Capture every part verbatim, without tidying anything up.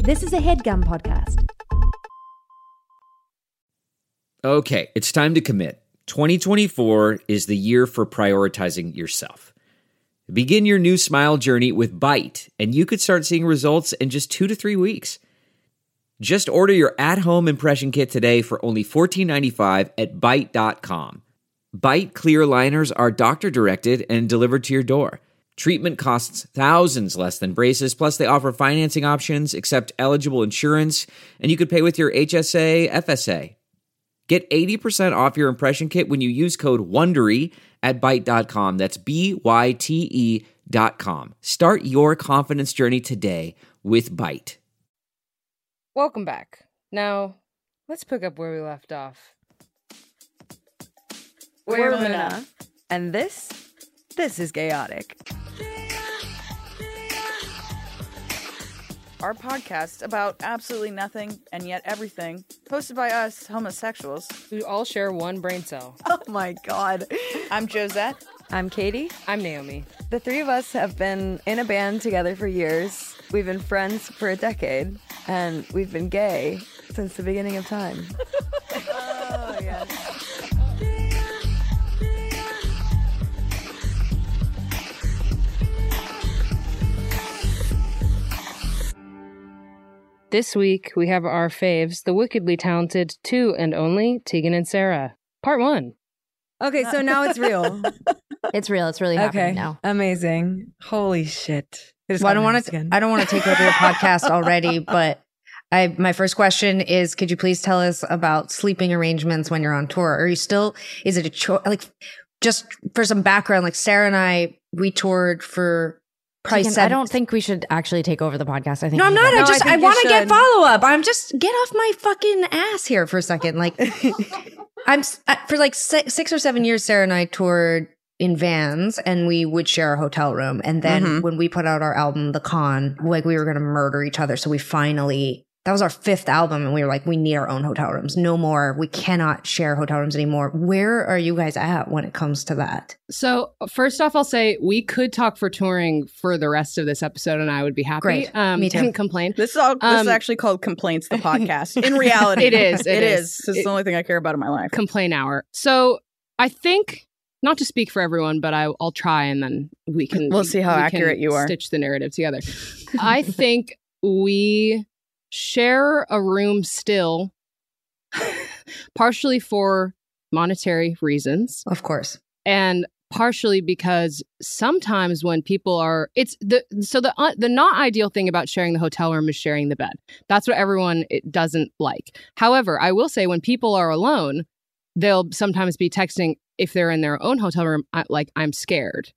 This is a HeadGum podcast. Okay, it's time to commit. twenty twenty-four is the year for prioritizing yourself. Begin your new smile journey with Byte, and you could start seeing results in just two to three weeks. Just order your at-home impression kit today for only fourteen ninety-five at byte dot com. Byte clear aligners are doctor-directed and delivered to your door. Treatment costs thousands less than braces, plus they offer financing options, accept eligible insurance, and you could pay with your H S A, F S A. Get eighty percent off your impression kit when you use code WONDERY at byte dot com. That's B Y T E dot com. Start your confidence journey today with Byte. Welcome back. Now, let's pick up where we left off. We're Luna. And this, this is Chaotic. Our podcast about absolutely nothing and yet everything, hosted by us homosexuals We all share one brain cell. Oh my god. I'm Josette. I'm Katie. I'm Naomi. The three of us have been in a band together for years. We've been friends for a decade, and we've been gay since the beginning of time. Oh, yes. This week, we have our faves, the wickedly talented two and only Tegan and Sarah. Part one. Okay, so now it's real. It's real. It's really happening Okay, now. amazing. Holy shit. Well, I don't want to. I don't want to take over your podcast already, but I. My first question is: could you please tell us about sleeping arrangements when you're on tour? Are you still? Is it a choice? Like, just for some background, like Sarah and I, we toured for. Tegan, I don't think we should actually take over the podcast. I think no, I'm not. No, I just I I, think want you to get should. follow up. I'm just get off my fucking ass here for a second. Like, I'm s- I- for like si- six or seven years. Sarah and I toured in vans, and we would share a hotel room. And then Mhm. when we put out our album, The Con, like we were going to murder each other. So we finally. That was our fifth album, and we were like, we need our own hotel rooms. No more. We cannot share hotel rooms anymore. Where are you guys at when it comes to that? So, first off, I'll say we could talk for touring for the rest of this episode, and I would be happy. Great. Um, Me too. Didn't complain. This is all. This Um, is actually called Complaints, the podcast. In reality, It is, it It is. is. This is It- the only thing I care about in my life. Complain hour. So, I think, not to speak for everyone, but I, I'll try, and then we can. We'll see how we accurate can you are. Stitch the narrative together. I think we share a room still, partially for monetary reasons, Of course. and partially because sometimes when people are, it's the so the uh, the not ideal thing about sharing the hotel room is sharing the bed. That's what everyone it doesn't like. However, I will say when people are alone, they'll sometimes be texting if they're in their own hotel room, I, like I'm scared.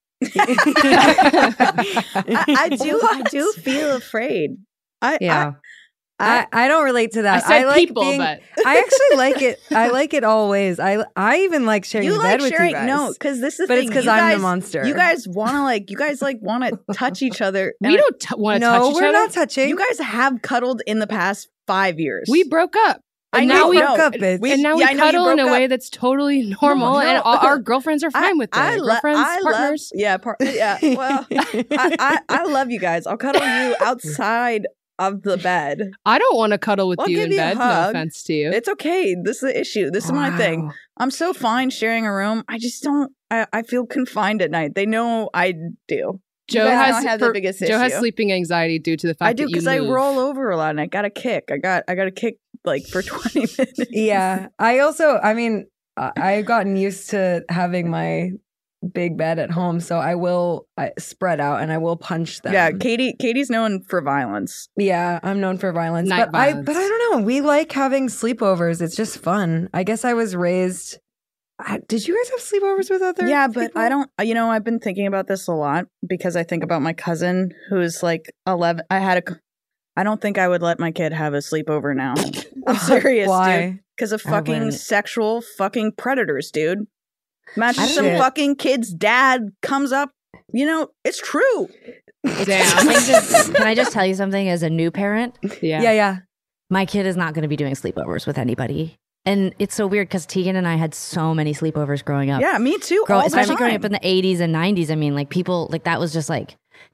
I, I do. I do feel afraid. I, Yeah. I, I don't relate to that. I said like people, being, but I actually like it. I like it always. I I even like sharing you the like bed with sharing? you guys. No, because this is the but thing. it's because You I'm guys- the monster. You guys want to like. You guys like want to touch each other. we and I- don't t- want to no, touch each we're other. not touching. You guys have cuddled in the past five years. We broke up. I And know, now we broke up, bitch. We- and now yeah, I we know you cuddle in a broke way up. that's totally normal, No, and no. all our girlfriends are fine with it. I, lo- girlfriends, I partners. love, yeah, par- yeah. Well, I, I, I love you guys. I'll cuddle you outside of the bed. I don't want to cuddle with I'll you give in you a bed. No hug. offense to you. It's okay. This is the issue. This is my thing. Wow. I'm so fine sharing a room. I just don't. I, I feel confined at night. They know I do. Joe guys has don't have the for- biggest Joe has issue. sleeping anxiety due to the fact I do that you because I move. roll over a lot and I got a kick. I got I got a kick like for twenty minutes. Yeah. I also, I mean, I- I've gotten used to having my big bed at home, so I will I spread out and I will punch them. Yeah, Katie. Katie's known for violence. Yeah, I'm known for violence. Night but I violence. but I don't know. We like having sleepovers. It's just fun. I guess I was raised I, did you guys have sleepovers with other Yeah, but people? I don't. You know, I've been thinking about this a lot because I think about my cousin who's like eleven. I had a. I don't think I would let my kid have a sleepover now. I'm serious, Why? dude. Because of I fucking wouldn't. sexual fucking predators, dude. Imagine I some don't- fucking kid's dad comes up. You know, it's true. Damn. I just- can I just tell you something as a new parent? Yeah. Yeah, yeah. My kid is not going to be doing sleepovers with anybody. And it's so weird because Tegan and I had so many sleepovers growing up. Yeah, me too. Grow, all the especially growing time. up in the eighties and nineties. I mean, like people, like that was just like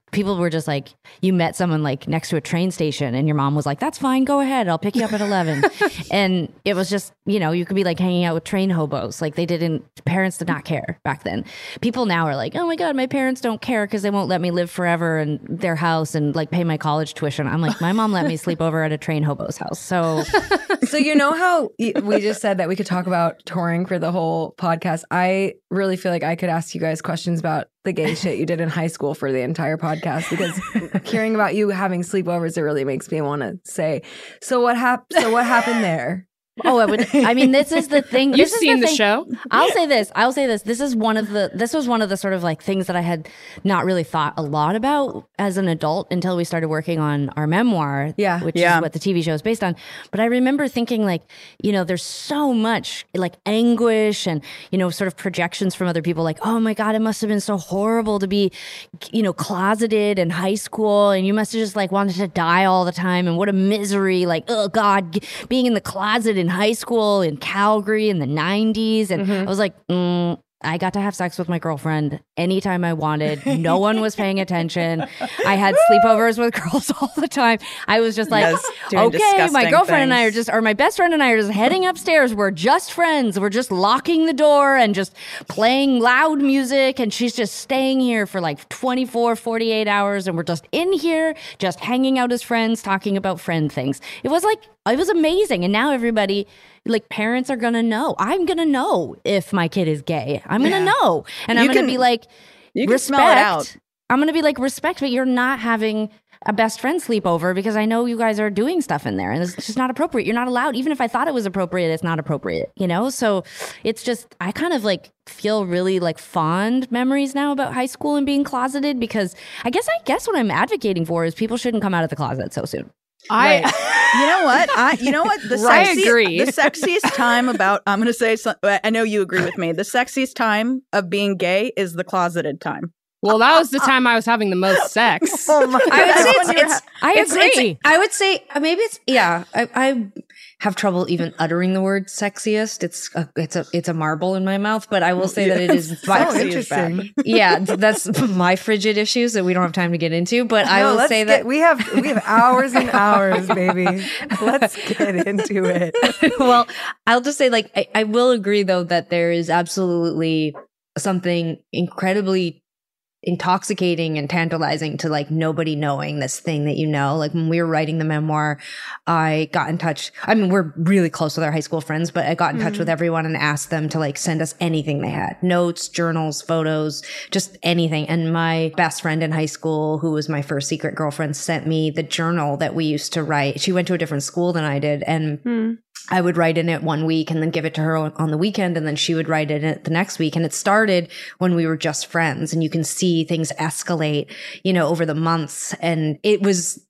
people were just like, you met someone like next to a train station and your mom was like, that's fine, go ahead, I'll pick you up at eleven. And it was just, you know, you could be like hanging out with train hobos. Like they didn't, parents did not care back then. People now are like, oh my God, my parents don't care because they won't let me live forever in their house and like pay my college tuition. I'm like, my mom let me sleep over at a train hobo's house. So, so you know how we just said that we could talk about touring for the whole podcast? I really feel like I could ask you guys questions about the gay shit you did in high school for the entire podcast, because hearing about you having sleepovers, it really makes me want to say, so what happened? So what happened there? Oh, I would. I mean, this is the thing. You've this is seen the, the thing. show. I'll say this. I'll say this. This is one of the. This was one of the sort of like things that I had not really thought a lot about as an adult until we started working on our memoir. Yeah. which Yeah. is what the T V show is based on. But I remember thinking like, you know, there's so much like anguish and you know, sort of projections from other people. Like, oh my God, it must have been so horrible to be, you know, closeted in high school, and you must have just like wanted to die all the time, and what a misery. Like, oh God, being in the closet in high school in Calgary in the nineties. And I was like, mm, I got to have sex with my girlfriend anytime I wanted. No one was paying attention. I had sleepovers with girls all the time. I was just like, Yes, doing okay, my disgusting girlfriend and I are things. just, or my best friend and I are just heading upstairs. We're just friends. We're just locking the door and just playing loud music. And she's just staying here for like twenty-four, forty-eight hours. And we're just in here, just hanging out as friends, talking about friend things. It was like, it was amazing. And now everybody, like parents are going to know. I'm going to know if my kid is gay. I'm going to know. And I'm You going to can- be like, you can respect. smell it out. I'm going to be like, respect, but you're not having a best friend sleepover because I know you guys are doing stuff in there and it's just not appropriate. You're not allowed. Even if I thought it was appropriate, it's not appropriate, you know? So it's just, I kind of like feel really like fond memories now about high school and being closeted, because I guess, I guess what I'm advocating for is people shouldn't come out of the closet so soon. I You know what? I you know what? The Right. sexy, I agree. The sexiest time about I'm going to say some, I know you agree with me. The sexiest time of being gay is the closeted time. well, that was the time I was having the most sex. Oh my I would say That's it's, when you're it's ha- I it's- it's- agree. I would say uh, maybe it's yeah. I, I have trouble even uttering the word sexiest. It's a, it's a it's a marble in my mouth, but I will say that it is. Sexy Oh, is interesting. bad. Yeah, that's my frigid issues that we don't have time to get into. But I No, will let's say get- that we have we have hours and hours, baby. Let's get into it. well, I'll just say, like, I, I will agree, though, that there is absolutely something incredibly intoxicating and tantalizing to like nobody knowing this thing that you know. Like when we were writing the memoir, I got in touch. I mean, we're really close with our high school friends, but I got in touch with everyone and asked them to like send us anything they had, notes, journals, photos, just anything. And my best friend in high school, who was my first secret girlfriend, sent me the journal that we used to write. She went to a different school than I did. And I would write in it one week and then give it to her on the weekend. And then she would write in it the next week. And it started when we were just friends, and you can see things escalate, you know, over the months. And it was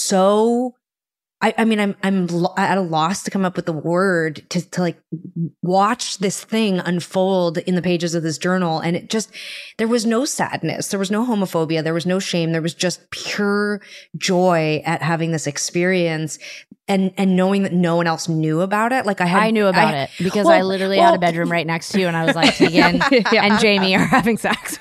so, I, I mean, I'm, I'm lo- at a loss to come up with the word to, to like watch this thing unfold in the pages of this journal. And it just, there was no sadness. There was no homophobia. There was no shame. There was just pure joy at having this experience and, and knowing that no one else knew about it. Like I had, I knew about I- it because well, I literally well- had a bedroom right next to you, and I was like, Tegan and Jamie are having sex.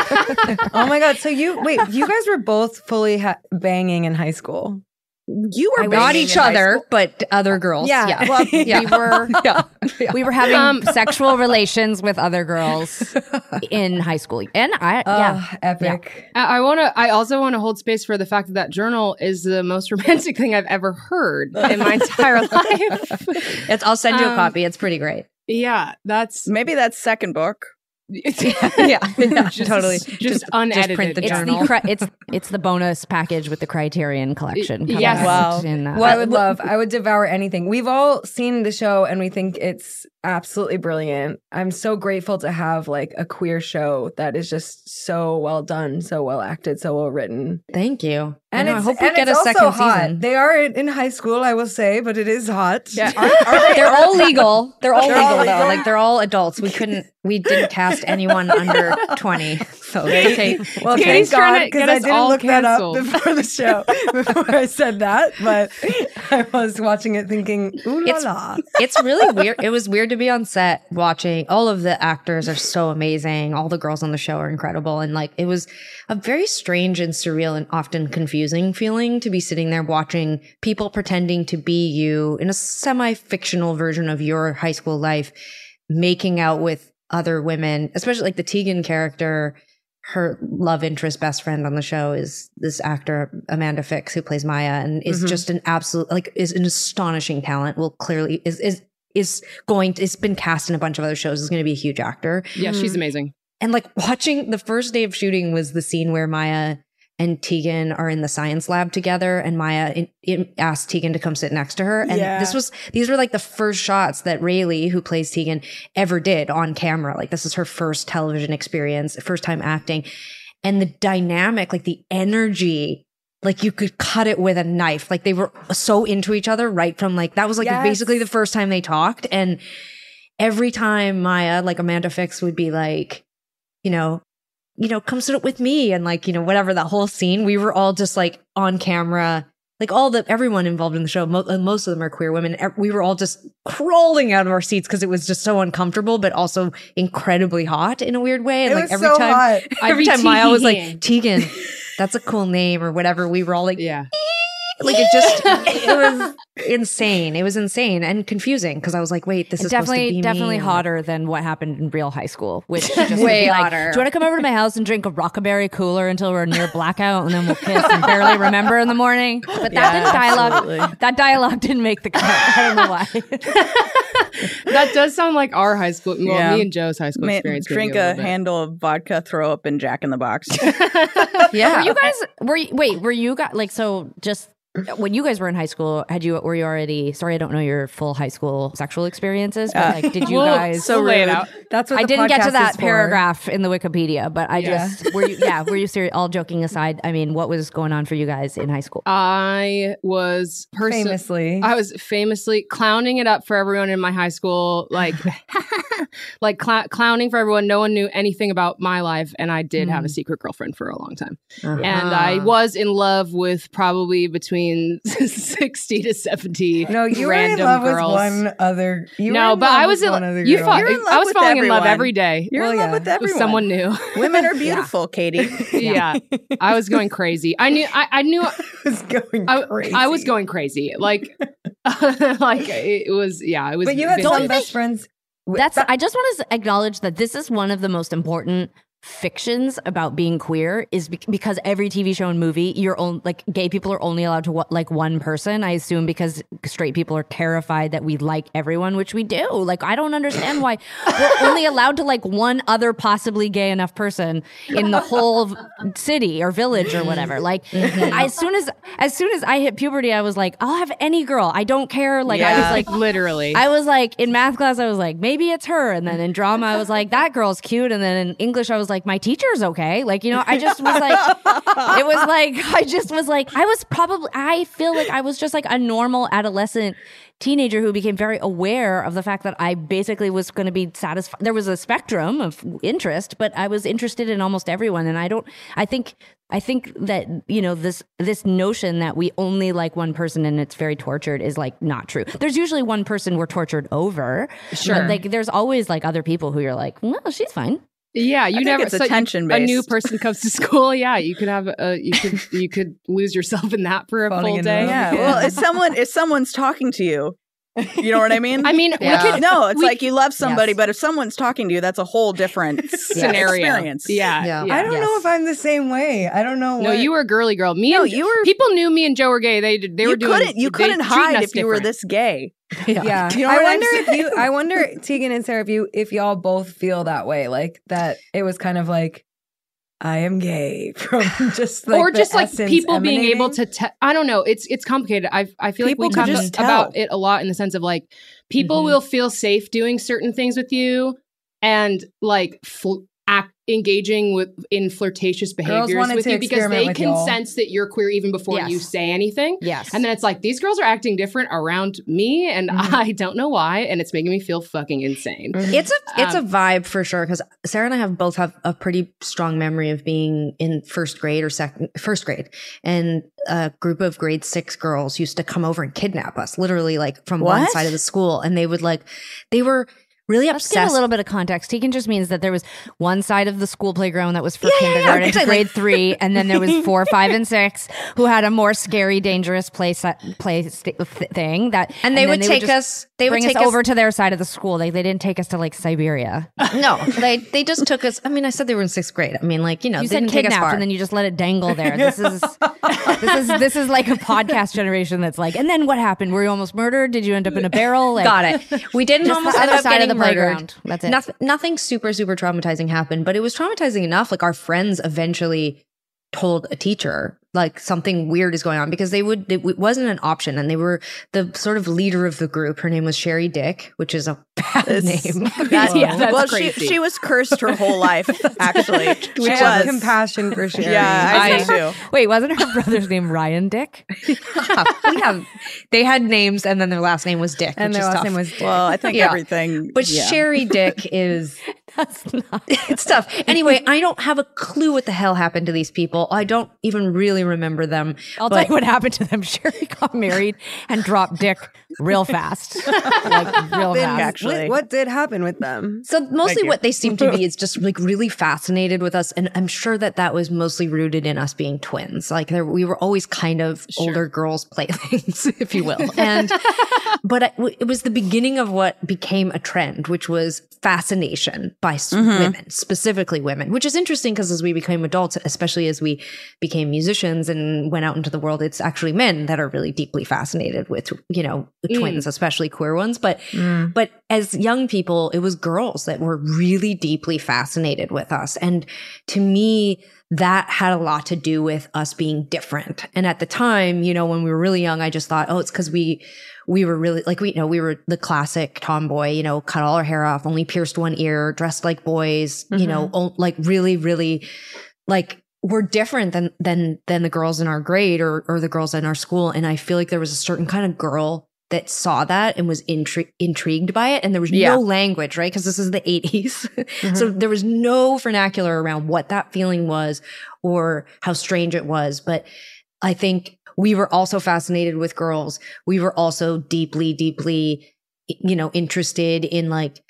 Oh my God. So you, wait, you guys were both fully ha- banging in high school. You were not banging each in high other, school. but other girls. Yeah. Yeah. Well, Yeah. we were Yeah. we were having Um, sexual relations with other girls in high school, and I yeah. Oh, epic. I, I want to. I also want to hold space for the fact that that journal is the most romantic thing I've ever heard in my entire life. It's, I'll send you a Um, copy. It's pretty great. Yeah, that's Maybe that's second book. Yeah. Yeah, just, totally. just, Just- unedited. just print the It's journal. the cri- it's it's the bonus package with the Criterion collection. Y- yes. Wow. Well, I would love, I would devour anything. We've all seen the show and we think it's absolutely brilliant. I'm so grateful to have like a queer show that is just so well done, so well acted, so well written. Thank you. And I know, I it's, hope we and get a it's second also hot. season. They are in in high school, I will say, but it is hot. Yeah. Are, are they, They're all legal. They're all They're legal all though. legal? Like they're all adults. We couldn't. we didn't cast anyone under twenty. So it's okay. Well, Katie's thank trying God, to because get I us didn't all look that up canceled. before the show, before I said that. But I was watching it thinking, ooh la It's- la. It's really weird. It was weird to be on set watching. All of the actors are so amazing. All the girls on the show are incredible. And like, it was a very strange and surreal and often confusing feeling to be sitting there watching people pretending to be you in a semi-fictional version of your high school life, making out with other women, especially like the Tegan character. Her love interest best friend on the show is this actor, Amanda Fix, who plays Maya, and is Mhm. just an absolute, like, is an astonishing talent. Will clearly is, is, is going to, it's been cast in a bunch of other shows, is going to be a huge actor. Yeah, she's amazing. And like watching the first day of shooting was the scene where Maya and Tegan are in the science lab together, and Maya in, in, asked Tegan to come sit next to her. And Yeah. this was, these were like the first shots that Rayleigh, who plays Tegan, ever did on camera. Like this is her first television experience, first time acting. And the dynamic, like the energy, like you could cut it with a knife. Like they were so into each other right from like, that was like Yes. basically the first time they talked. And every time Maya, like Amanda Fix would be like, you know, you know, come sit with me and like, you know, whatever, that whole scene, we were all just like on camera, like all the, everyone involved in the show, mo- and most of them are queer women. e- We were all just crawling out of our seats because it was just so uncomfortable, but also incredibly hot in a weird way. And It like was every so time, hot. every I'd be time Maya was teeing. like, Tegan, that's a cool name or whatever. We were all like, Yeah. like it just, it was insane. It was insane and confusing because I was like, wait, this is supposed to definitely be definitely me. hotter than what happened in real high school, which just would Way be like, hotter. do you want to come over to my house and drink a Rockaberry cooler until we're near blackout, and then we'll kiss and barely remember in the morning? But that Yeah, didn't dialogue. absolutely. That dialogue didn't make the cut. I don't know why. That does sound like our high school. Well, Yeah. me and Joe's high school Ma- experience. drink maybe a little bit. handle of vodka, throw up, and Jack in the Box. Yeah. Were you guys were you, wait were you guys like so just when you guys were in high school, had you were you already sorry I don't know your full high school sexual experiences, but Uh, like did you Well, guys so lay it out. That's what I the didn't get to podcast that is for. paragraph in the Wikipedia, but I Yeah. just were you yeah, were you serious? All joking aside, I mean, what was going on for you guys in high school? I was person- Famously. I was famously clowning it up for everyone in my high school, like, like cl- clowning for everyone. No one knew anything about my life, and I did have a secret girlfriend for a long time. Uh-huh. And I was in love with probably between sixty to seventy. no, you were in random love girls. with one other. You no, were in but love I was with in, one other you girl. fought, You're in love I was with falling in love everyone. every day You're Well, in love yeah. with with everyone. someone new. Women are beautiful, Katie. Yeah, I was going crazy. I knew. I, I knew. was going I, crazy. I was going crazy. Like, like it was. Yeah, it was. But you had vintage. some best friends. That's I just want to acknowledge that this is one of the most important fictions about being queer is be- because every T V show and movie you're on like gay people are only allowed to wa- like one person, I assume, because straight people are terrified that we like everyone, which we do. Like I don't understand why we're only allowed to like one other possibly gay enough person in the whole city or village or whatever. Like I, as soon as as soon as I hit puberty, I was like, I'll have any girl, I don't care. Like I Yeah. was like literally. I was like, in math class, I was like, maybe it's her. And then in drama, I was like, that girl's cute. And then in English, I was like, my teacher's okay. Like, you know, I just was like, it was like, I just was like, I was probably, I feel like I was just like a normal adolescent teenager who became very aware of the fact that I basically was going to be satisfied. There was a spectrum of interest, but I was interested in almost everyone. And I don't, I think, I think that, you know, this, this notion that we only like one person and it's very tortured is like not true. There's usually one person we're tortured over. Sure. But like, there's always like other people who you're like, well, she's fine. Yeah, you think never. it's so you- attention A new based. person comes to school. Yeah, you could have a. You could you could lose yourself in that for a Falling full in day. love. Yeah. Well, if someone if someone's talking to you, you know what I mean? I mean, Yeah. we could no, it's we- like you love somebody, Yes. but if someone's talking to you, that's a whole different scenario. experience. Yeah, Yeah. yeah. I don't Yes. know if I'm the same way. I don't know. No, what- you were a girly girl. Me No, and you were- people knew me and Joe were gay. They did- they you were doing. couldn't you they couldn't treated hide us if you were different. this gay. Yeah, You know I what I'm wonder if saying? you. I wonder, Tegan and Sarah, if you, if y'all both feel that way, like that. It was kind of like, I am gay from just like or the just like essence people being able emanating. to. Te- I don't know. It's it's complicated. I I feel People like we could talk just about tell. it a lot in the sense of like people Mhm. will feel safe doing certain things with you, and like fl- act engaging with in flirtatious behaviors wanted with to you because experiment they with can y'all. sense that you're queer even before Yes. you say anything. Yes. And then it's like, these girls are acting different around me and Mhm. I don't know why. And it's making me feel fucking insane. It's a it's Um, a vibe for sure because Sarah and I have both have a pretty strong memory of being in first grade or second first grade, and a group of grade six girls used to come over and kidnap us, literally like from one What? side of the school, and they would like they were really Let's give obsessed. a little bit of context. Tegan just means that there was one side of the school playground that was for Yeah, yeah, yeah, kindergarten to exactly. grade three, and then there was four, five, and six who had a more scary, dangerous place place th- thing. That and they then would take just us. They would bring take us us over to their side of the school. They they didn't take us to like Siberia. No, they they just took us. I mean, I said they were in sixth grade. I mean, like you know, You they said didn't take us kidnapped, far. and then you just let it dangle there. This is this is this is like a podcast generation that's like. And then what happened? Were you almost murdered? Did you end up in a barrel? Like, Got it. We didn't Just almost the end other up side of getting the murdered. playground. That's it. Nothing, nothing super, super traumatizing happened, but it was traumatizing enough. Like our friends eventually told a teacher like something weird is going on because they would, it w- wasn't an option. And they were the sort of leader of the group. Her name was Sherry Dick, which is a bad It's- name. That- Yeah, that's well, crazy. she she was cursed her whole life. Actually, We she have was. compassion for Sherry. Yeah, I, I- do too. Wait, wasn't her brother's name Ryan Dick? we have, they had names and then their last name was Dick, and which their is last tough. name was Dick. Well, I think Yeah. everything. But yeah. Sherry Dick is That's not. it's tough. Anyway, I don't have a clue what the hell happened to these people. I don't even really remember them. I'll but tell you what happened to them. Sherry got married and dropped Dick real fast. Like, real Been fast. actually. What, what did happen with them? So mostly you. what they seem to be is just like really fascinated with us. And I'm sure that that was mostly rooted in us being twins. Like there, we were always kind of older girls' playthings, if you will. And, but I, it was the beginning of what became a trend, which was fascination by s- women, specifically women, which is interesting because as we became adults, especially as we became musicians and went out into the world, it's actually men that are really deeply fascinated with, you know, twins, especially queer ones. But, but as young people, it was girls that were really deeply fascinated with us. And to me, that had a lot to do with us being different. And at the time, you know, when we were really young, I just thought, oh, it's because we, we were really like, we, you know, we were the classic tomboy, you know, cut all our hair off, only pierced one ear, dressed like boys, you know, o- like really, really like we're different than, than, than the girls in our grade or, or the girls in our school. And I feel like there was a certain kind of girl that saw that and was intri- intrigued by it. And there was Yeah. no language, right? Because this is the eighties. So there was no vernacular around what that feeling was or how strange it was. But I think we were also fascinated with girls. We were also deeply, deeply, you know, interested in like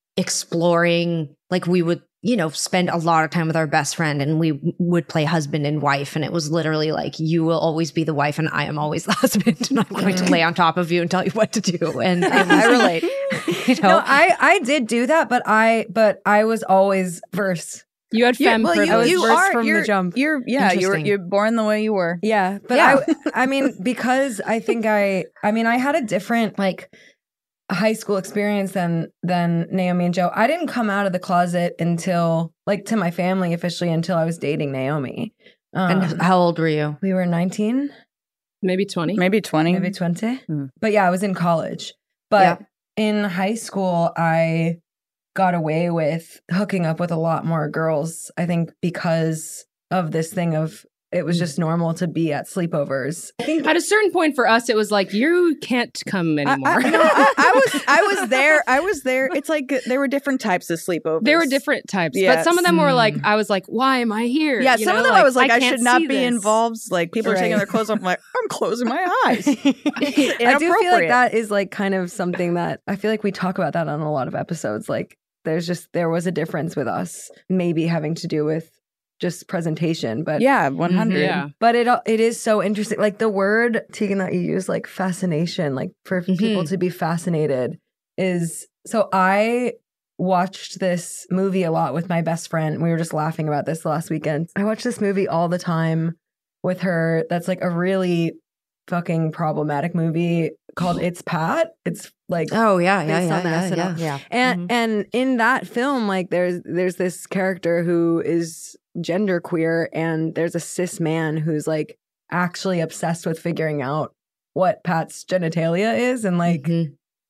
exploring, like we would, you know, spend a lot of time with our best friend and we would play husband and wife. And it was literally like, you will always be the wife and I am always the husband. And I'm going to lay on top of you and tell you what to do. And it was, I relate. you know, No, I I did do that, but I but I was always verse. You had Yeah, femme well, privilege. I was you, you first are from the you're, jump. You're yeah. You're Interesting. you're born the way you were. Yeah, but Yeah. I I mean because I think I I mean I had a different like high school experience than than Naomi and Joe. I didn't come out of the closet until like to my family officially until I was dating Naomi. Um, and how old were you? we were nineteen, Maybe twenty. Maybe twenty. maybe twenty. Hmm. But yeah, I was in college. But in high school, I got away with hooking up with a lot more girls, I think because of this thing of it was just normal to be at sleepovers. I think At a certain point for us, it was like, you can't come I, anymore. I, no, I, I was I was there. I was there. It's like uh, there were different types of sleepovers. There were different types, but Yes. some of them were like, I was like, why am I here? Yeah, You some know, of them I was like, I, can't should not see be this. involved. Like people are taking Right. their clothes off. I'm like, I'm closing my eyes. I do feel like Inappropriate. that is like kind of something that I feel like we talk about that on a lot of episodes. Like there's just there was a difference with us, maybe having to do with just presentation, but Yeah, one hundred. Yeah. But it it is so interesting. Like the word Tegan that you use, like fascination, like for people to be fascinated is. So I watched this movie a lot with my best friend. We were just laughing about this last weekend. I watch this movie all the time with her. That's like a really fucking problematic movie called It's Pat. It's like Oh yeah, yeah, based yeah, on the yeah, S N L. yeah. Yeah. and and in that film, like there's there's this character who is genderqueer, and there's a cis man who's like actually obsessed with figuring out what Pat's genitalia is, and like Mhm.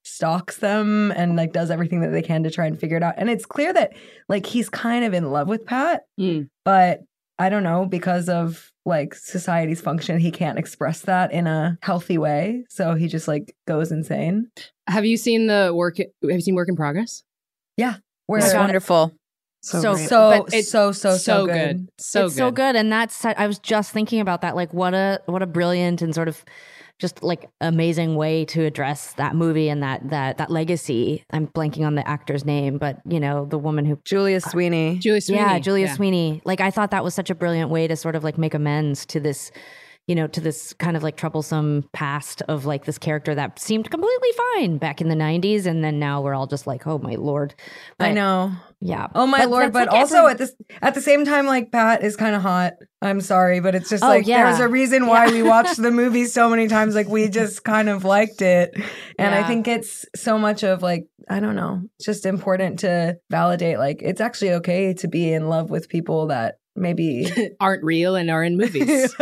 stalks them and like does everything that they can to try and figure it out. And it's clear that like he's kind of in love with Pat, Mm. but I don't know, because of like society's function, he can't express that in a healthy way. So he just like goes insane. Have you seen the work? Have you seen Work in Progress? Where It's wonderful. So, So- great. so But it's so so so, so good. good. So it's good. so good, and that's I was just thinking about that. Like, what a what a brilliant and sort of just like amazing way to address that movie and that that that legacy. I'm blanking on the actor's name, but you know the woman who. Julia Sweeney. Julie Sweeney. Yeah, Julia Yeah. Sweeney. Like, I thought that was such a brilliant way to sort of like make amends to this, you know, to this kind of like troublesome past of like this character that seemed completely fine back in the nineties, and then now we're all just like, oh my lord. I But, know. Yeah. Oh my But lord! that's But like also every- at this at the same time, like Pat is kind of hot. I'm sorry, but it's just Oh, like yeah. there's a reason why we watched the movie so many times. Like we just kind of liked it, and I Yeah. think it's so much of like I don't know. It's just important to validate. Like it's actually okay to be in love with people that maybe Aren't real and are in movies.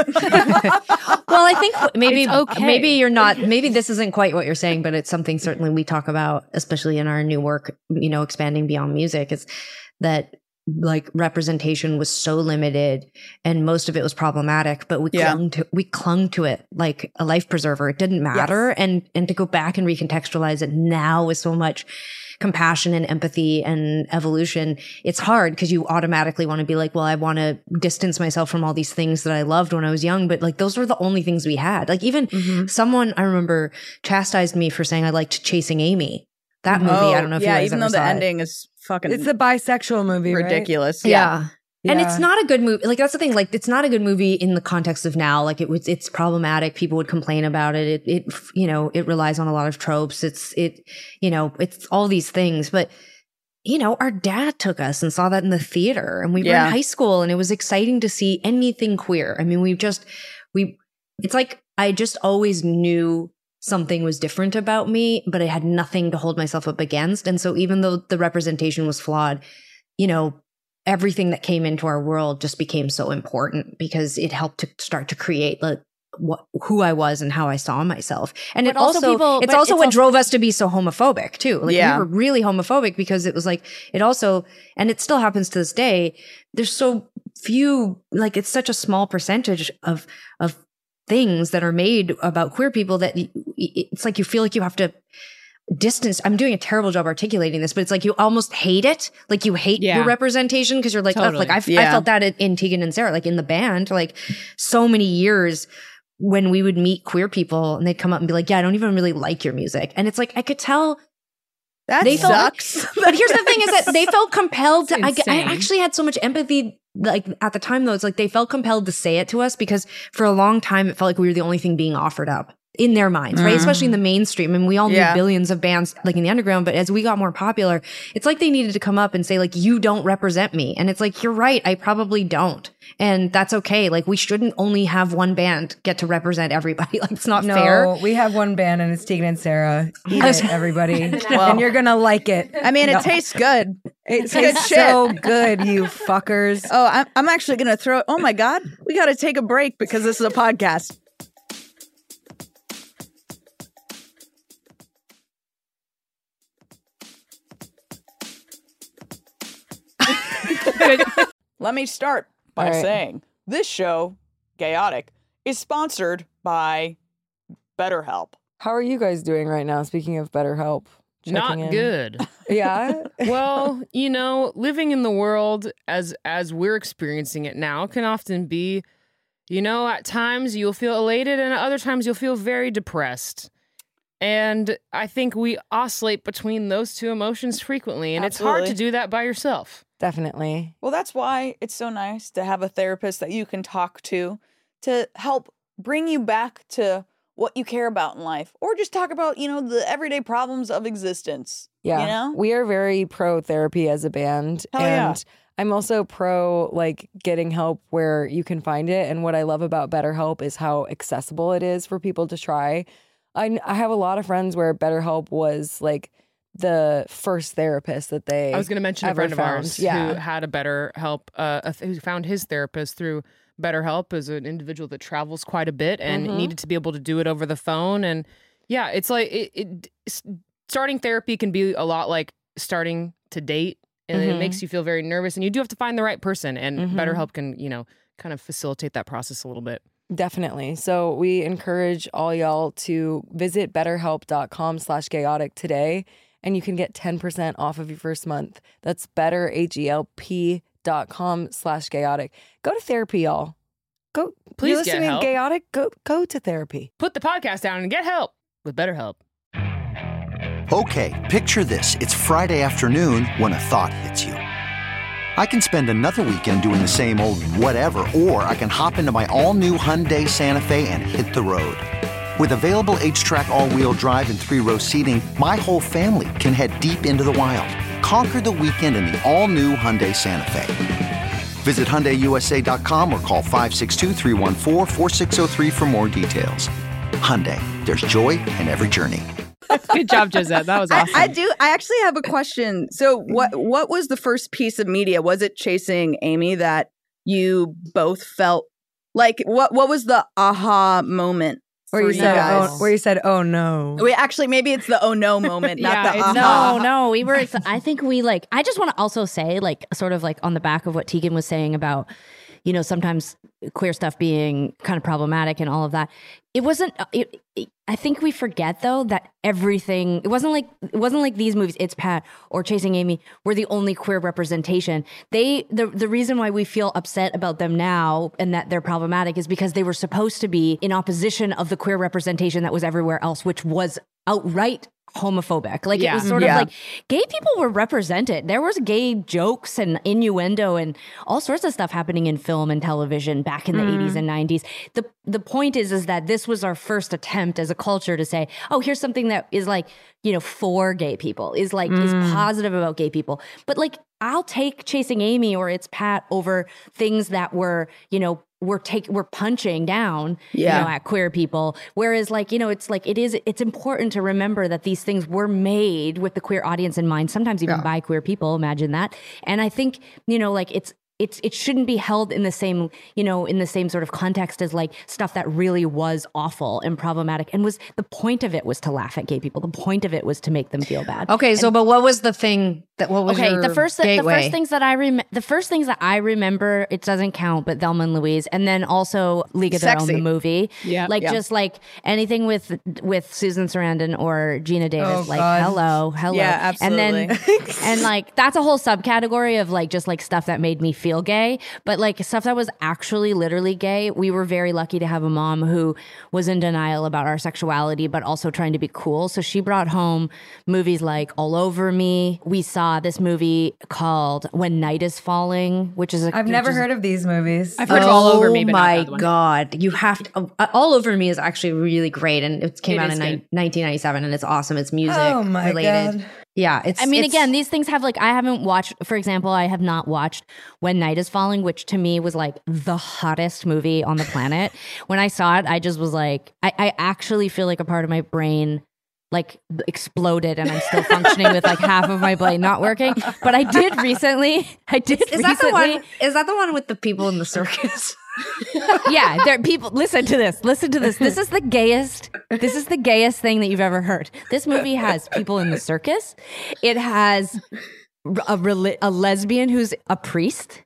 Well, I think maybe It's okay. maybe you're not maybe this isn't quite what you're saying, but it's something certainly we talk about, especially in our new work, you know, expanding beyond music, is that like representation was so limited and most of it was problematic, but we Yeah. clung to we clung to it like a life preserver. It didn't matter. And and to go back and recontextualize it now with so much compassion and empathy and evolution, it's hard because you automatically want to be like, well, I want to distance myself from all these things that I loved when I was young. But like, those were the only things we had. Like even Mm-hmm. someone I remember chastised me for saying I liked Chasing Amy. That movie, I don't know if yeah, you guys even ever though the saw it. ending is fucking it's a bisexual movie, right? ridiculous. Yeah. And Yeah. it's not a good movie. Like that's the thing. Like it's not a good movie in the context of now. Like it was, it's problematic. People would complain about it. It, it, you know, it relies on a lot of tropes. It's, it, you know, it's all these things. But, you know, our dad took us and saw that in the theater, and we were Yeah. in high school, and it was exciting to see anything queer. I mean, we just, we, it's like I just always knew something was different about me, but I had nothing to hold myself up against. And so even though the representation was flawed, you know, everything that came into our world just became so important because it helped to start to create like what, who I was and how I saw myself. And But it also, also people- it's but also it's what also- drove us to be so homophobic too. Like Yeah. we were really homophobic because it was like, it also, and it still happens to this day. There's so few, like it's such a small percentage of, of things that are made about queer people that y- y- it's like you feel like you have to distance. I'm doing a terrible job articulating this, but it's like you almost hate it. Like you hate Yeah. your representation because you're like, oh, Totally. like I've, I Yeah. felt that in, in Tegan and Sarah, like in the band, like so many years when we would meet queer people and they'd come up and be like, yeah, I don't even really like your music. And it's like, I could tell. That They felt- sucks. But here's the thing is that they felt compelled to, I, It's I insane. actually had so much empathy. Like at the time though, it's like they felt compelled to say it to us because for a long time, it felt like we were the only thing being offered up in their minds, right? Mm. Especially in the mainstream. And we all knew Yeah. billions of bands like in the underground, but as we got more popular, it's like they needed to come up and say like, you don't represent me. And it's like, you're right. I probably don't. And that's okay. Like we shouldn't only have one band get to represent everybody. Like it's not No, fair. we have one band and it's Tegan and Sarah. Eat it, everybody, Well- and you're gonna like it. I mean, it No. tastes good. It It's good tastes shit. so good, you fuckers. Oh, I'm, I'm actually going to throw. Oh my God. We got to take a break because this is a podcast. Let me start by All right. saying this show, Chaotic, is sponsored by BetterHelp. How are you guys doing right now? Speaking of BetterHelp, Not checking in. good. Yeah. Well, you know, living in the world as as we're experiencing it now can often be, you know, at times you'll feel elated and at other times you'll feel very depressed. And I think we oscillate between those two emotions frequently, and it's hard to Absolutely. do that by yourself. Definitely. Well, that's why it's so nice to have a therapist that you can talk to to help bring you back to what you care about in life, or just talk about, you know, the everyday problems of existence. Yeah. You know? We are very pro therapy as a band. Hell yeah. and I'm also pro like getting help where you can find it. And what I love about BetterHelp is how accessible it is for people to try. I, I have a lot of friends where BetterHelp was like the first therapist that they I was going to mention a ever friend of found. ours Yeah. who had a better help, uh, a th- who found his therapist through BetterHelp as an individual that travels quite a bit and Mhm. needed to be able to do it over the phone. And yeah, it's like it, it s- starting therapy can be a lot like starting to date, and Mhm. it makes you feel very nervous, and you do have to find the right person, and Mhm. BetterHelp can, you know, kind of facilitate that process a little bit. Definitely. So we encourage all y'all to visit betterhelp.com slash chaotic today, and you can get ten percent off of your first month. That's better, H-E-L-P dot com slash chaotic. Go to therapy, y'all. Go. Please you get listening help. to Chaotic? Go, go to therapy. Put the podcast down and get help with BetterHelp. Okay, picture this. It's Friday afternoon when a thought hits you. I can spend another weekend doing the same old whatever, or I can hop into my all-new Hyundai Santa Fe and hit the road. With available H-Track all-wheel drive and three-row seating, my whole family can head deep into the wild. Conquer the weekend in the all-new Hyundai Santa Fe. Visit Hyundai U S A dot com or call five six two, three one four, four six zero three for more details. Hyundai, there's joy in every journey. Good job, Josette. That was awesome. I, I do. I actually have a question. So, what what was the first piece of media? Was it Chasing Amy that you both felt like? What What was the aha moment Where for you said, guys? oh, where you said, oh no. Wait, actually, maybe it's the oh no moment, not Yeah, the it's- aha. No, no, we were. ex- I think we like. I just want to also say, like, sort of like on the back of what Tegan was saying about, you know, sometimes queer stuff being kind of problematic and all of that. It wasn't. It, it, I think we forget though that everything. It wasn't like it wasn't like these movies, It's Pat or Chasing Amy, were the only queer representation. They the the reason why we feel upset about them now and that they're problematic is because they were supposed to be in opposition of the queer representation that was everywhere else, which was outright homophobic. Like Yeah. it was sort Yeah. of like gay people were represented. There was gay jokes and innuendo and all sorts of stuff happening in film and television back in the eighties and nineties. The the point is is that this was our first attempt as a culture to say, oh, here's something that is like, you know, for gay people, is like is positive about gay people. But like I'll take Chasing Amy or It's Pat over things that were, you know, we're take we're punching down, Yeah. you know, at queer people. Whereas, like, you know, it's like it is. It's important to remember that these things were made with the queer audience in mind. Sometimes even by queer people. Imagine that. And I think, you know, like it's. It's, it shouldn't be held in the same, you know, in the same sort of context as like stuff that really was awful and problematic. And was the point of it was to laugh at gay people. The point of it was to make them feel bad. Okay, so but what was the thing that what was Okay, your the first the gateway? first things that I rem- the first things that I remember, it doesn't count, but Thelma and Louise, and then also League of Their Own, Sexy. the movie. Yeah. like Yeah. just like anything with with Susan Sarandon or Gina Davis. Oh, like God. hello, hello, Yeah, And then absolutely. and like that's a whole subcategory of like just like stuff that made me feel gay, but like stuff that was actually literally gay. We were very lucky to have a mom who was in denial about our sexuality, but also trying to be cool. So she brought home movies like All Over Me. We saw this movie called When Night Is Falling, which is a, I've which never is- heard of these movies. I've heard All Over Me, but Oh not my the other one. god, you have to. Uh, All Over Me is actually really great, and it came It out is in ni- good. nineteen ninety-seven, and it's awesome. It's music Oh my related. God. Yeah, it's. I mean, it's- again, these things have like, I haven't watched, for example, I have not watched When Night Is Falling, which to me was like the hottest movie on the planet. When I saw it, I just was like, I, I actually feel like a part of my brain like exploded and I'm still functioning with like half of my brain not working. But I did recently, I did Is that recently. the one? Is that the one with the people in the circus? Yeah, there are people. Listen to this. Listen to this. This is the gayest. This is the gayest thing that you've ever heard. This movie has people in the circus. It has a, reli- a lesbian who's a priest.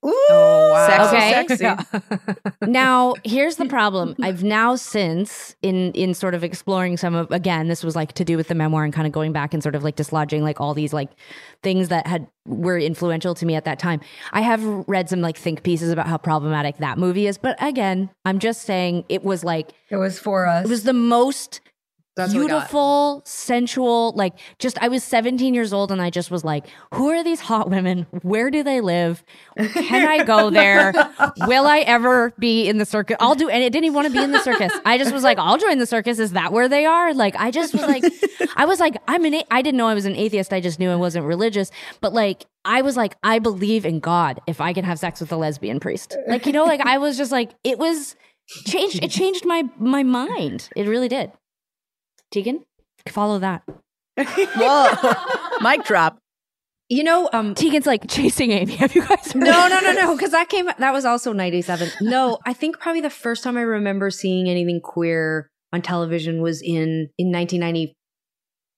Oh, wow. Okay. Sexy. Now, here's the problem. I've now since in in sort of exploring some of, again, this was like to do with the memoir and kind of going back and sort of like dislodging like all these like things that had were influential to me at that time. I have read some like think pieces about how problematic that movie is, but again, I'm just saying it was like It was for us. it was the most That's what we got. beautiful, sensual, like just I was seventeen years old and I just was like, who are these hot women? Where do they live? Can I go there? Will I ever be in the circus? I'll do, and it didn't even want to be in the circus. I just was like, I'll join the circus. Is that where they are? Like, I just was like, I was like, I'm an, a- I didn't know I was an atheist. I just knew I wasn't religious. But like, I was like, I believe in God if I can have sex with a lesbian priest. Like, you know, like I was just like, it was changed. It changed my, my mind. It really did. Tegan, follow that. Whoa. Mic drop. You know, um, Tegan's like Chasing Amy. Have you guys heard no, of no, it? no, no, because that came. That was also ninety-seven. No, I think probably the first time I remember seeing anything queer on television was in in nineteen ninety-five.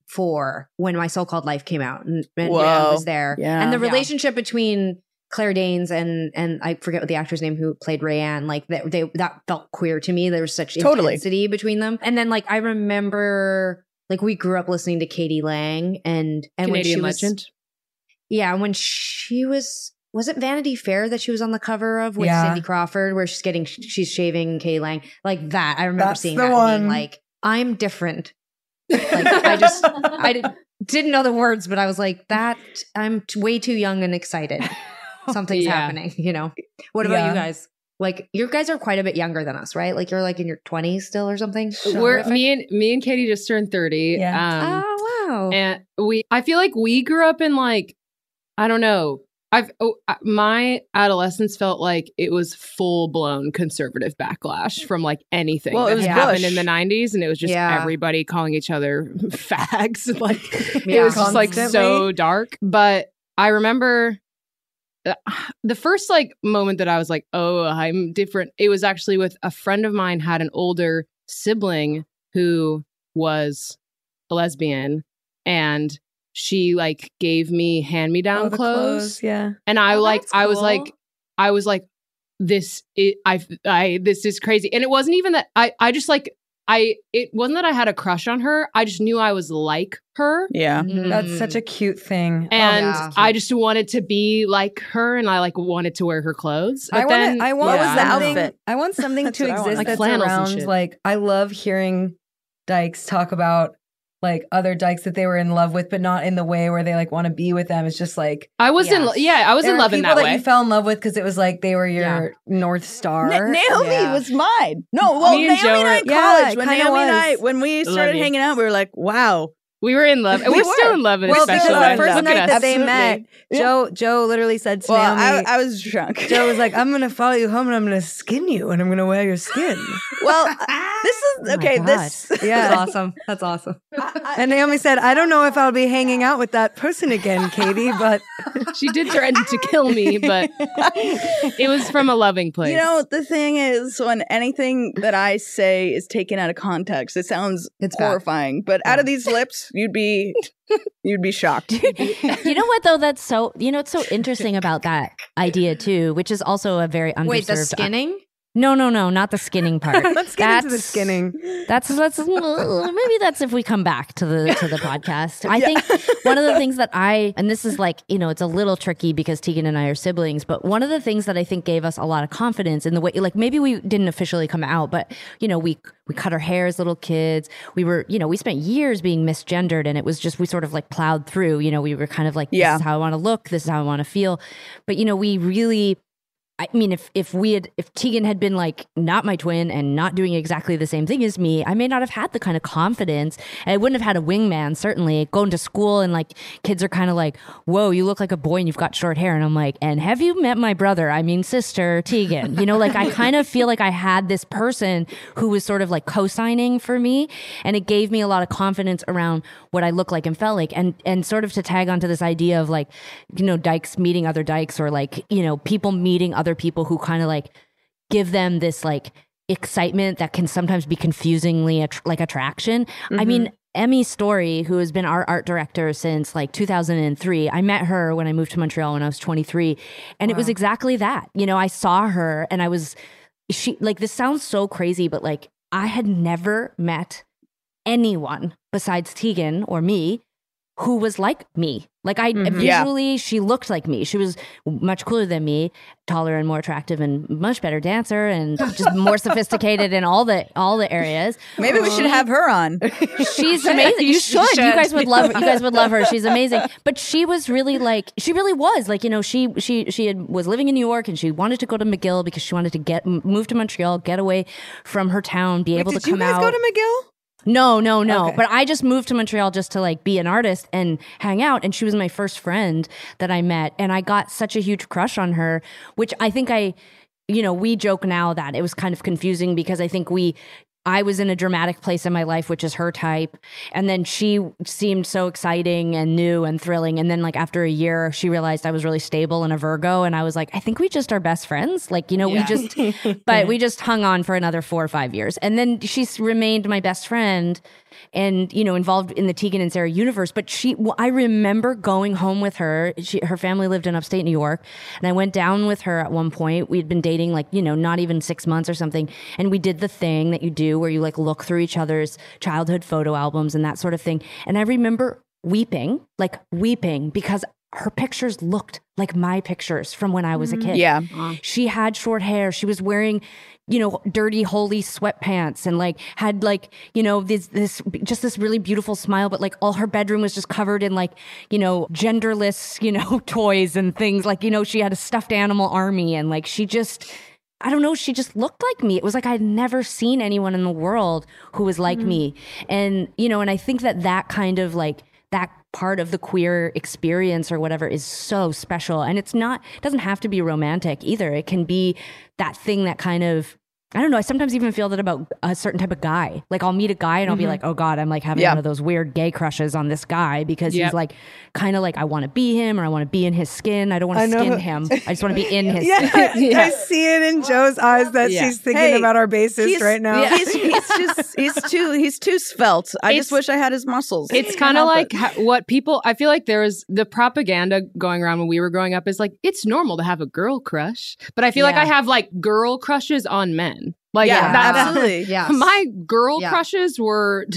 four when My So-Called Life came out, and, and Whoa. yeah, I was there. Yeah. And the Yeah. relationship between Claire Danes and and I forget what the actor's name who played Rayanne, like that they that felt queer to me. There was such Totally. intensity between them. And then like I remember like we grew up listening to Katie Lang and and when she Canadian was legend. yeah, when she was was it Vanity Fair that she was on the cover of with Yeah. Cindy Crawford where she's getting she's shaving Katie Lang like that. I remember That's seeing the that and one. being like I'm different. Like I just I did, didn't know the words, but I was like that I'm t- way too young and excited. Something's Yeah. happening, you know. What about Yeah. you guys? Like you guys are quite a bit younger than us, right? Like you're like in your twenties still or something. We're me and me and Katie just turned thirty. Yeah. Um, Oh wow. and we I feel like we grew up in like I don't know. I've oh, I- my adolescence felt like it was full blown conservative backlash from like anything Well, it that was happened Bush. in the nineties, and it was just Yeah. everybody calling each other fags. Like it Yeah. was just like so Constantly. dark. But I remember uh, the first like moment that I was like, oh, I'm different. It was actually with a friend of mine had an older sibling who was a lesbian, and she like gave me hand me down Oh, the clothes. Yeah. And I Oh, like that's I was cool. like I was like this it, I I this is crazy. And it wasn't even that I I just like I it wasn't that I had a crush on her. I just knew I was like her. Yeah. That's such a cute thing. And yeah. I just wanted to be like her, and I like wanted to wear her clothes. But I want then I want What was the something, outfit? I want something That's to what I want. exist Like that's flannels and around shit. like I love hearing dykes talk about like other dykes that they were in love with, but not in the way where they like want to be with them. It's just like I was in Yes. yeah, I was there in were love in people that that way. you fell in love with because it was like they were your Yeah. North Star. Na- Naomi Yeah. was mine. No, well, Me and Naomi Joe and I were- in Yeah, college. it when kinda Naomi and I, was. when we Love started you. hanging out, we were like, wow. we were in love, and We we're still were. in love in a Well, special because way. the first Look night at that us. they Absolutely. met, Yeah. Joe Joe literally said to Well, Naomi, I, I was drunk. Joe was like, "I'm gonna follow you home and I'm gonna skin you and I'm gonna wear your skin." well, this is Oh my okay. God. This Yeah. That's awesome. That's awesome. And Naomi said, "I don't know if I'll be hanging out with that person again, Katie, but She did threaten to kill me, but it was from a loving place. You know, the thing is, when anything that I say is taken out of context, it sounds It's bad. horrifying. But out of these lips, you'd be you'd be shocked. You know what though? That's so. You know, it's so interesting about that idea too, which is also a very underserved. Wait, the skinning? No, no, no, not the skinning part. let's get into the That's- skinning." That's that's uh, maybe that's if we come back to the to the podcast. I think one of the things that I and this is like, you know, it's a little tricky because Tegan and I are siblings, but one of the things that I think gave us a lot of confidence in the way, like maybe we didn't officially come out, but you know, we we cut our hair as little kids. We were, you know, we spent years being misgendered, and it was just we sort of like plowed through. You know, we were kind of like, this Yeah. is how I want to look, this is how I want to feel. But you know, we really. I mean, if if we had, if Tegan had been like not my twin and not doing exactly the same thing as me, I may not have had the kind of confidence, and I wouldn't have had a wingman. Certainly, going to school and like kids are kind of like, "Whoa, you look like a boy and you've got short hair," and I'm like, "And have you met my brother? I mean, sister Tegan." You know, like I kind of feel like I had this person who was sort of like co-signing for me, and it gave me a lot of confidence around what I look like and felt like, and and sort of to tag onto this idea of like, you know, dykes meeting other dykes, or like, you know, people meeting other people who kind of like give them this like excitement that can sometimes be confusingly att- like attraction. I mean, Emmy Story, who has been our art director since like two thousand three, I met her when I moved to Montreal when I was twenty-three, and it was exactly that. You know, I saw her and I was, she like, this sounds so crazy, but like I had never met anyone besides Tegan or me who was like me. Like I Mhm. Yeah. visually, she looked like me. She was much cooler than me, taller and more attractive, and much better dancer, and just more sophisticated in all the all the areas. Maybe we should have her on. She's amazing. You should. You guys would love. You guys would love her. She's amazing. But she was really like. She really was like. You know. She she she had, was living in New York, and she wanted to go to McGill because she wanted to get move to Montreal, get away from her town, be able Did to you come guys out. go to McGill? No, no, no. Okay. But I just moved to Montreal just to like be an artist and hang out. And she was my first friend that I met. And I got such a huge crush on her, which I think I, you know, we joke now that it was kind of confusing because I think we, I was in a dramatic place in my life, which is her type. And then she seemed so exciting and new and thrilling. And then like after a year, she realized I was really stable and a Virgo. And I was like, I think we just are best friends. Like, you know, Yeah. we just, but we just hung on for another four or five years. And then she's remained my best friend and, you know, involved in the Tegan and Sarah universe. But she, well, I remember going home with her. She, her family lived in upstate New York. And I went down with her at one point. We'd been dating like, you know, not even six months or something. And we did the thing that you do where you like look through each other's childhood photo albums and that sort of thing. And I remember weeping, like weeping because her pictures looked like my pictures from when I was a kid. Yeah. She had short hair. She was wearing, you know, dirty, holy sweatpants and like had like, you know, this, this, just this really beautiful smile, but like all her bedroom was just covered in like, you know, genderless, you know, toys and things. Like, you know, she had a stuffed animal army and like she just, I don't know, she just looked like me. It was like I'd never seen anyone in the world who was like me. And, you know, and I think that that kind of like, that part of the queer experience or whatever is so special. And it's not, it doesn't have to be romantic either. It can be that thing that kind of, I don't know. I sometimes even feel that about a certain type of guy. Like I'll meet a guy and I'll be like, oh God, I'm like having Yeah. one of those weird gay crushes on this guy because Yep. he's like kind of like, I want to be him or I want to be in his skin. I don't want I to know. skin him. I just want to be in his Yeah, skin. I see it in Joe's eyes that Yeah. she's thinking Hey, about our bassist He's- right now. He's, he's just he's too he's too svelte. I It's- just wish I had his muscles. It's Can't kind of help like it. ha- what people, I feel like there was the propaganda going around when we were growing up is like, it's normal to have a girl crush. But I feel like Yeah. I have like girl crushes on men. Like, yeah, that, absolutely. Yes. my girl Yeah. crushes were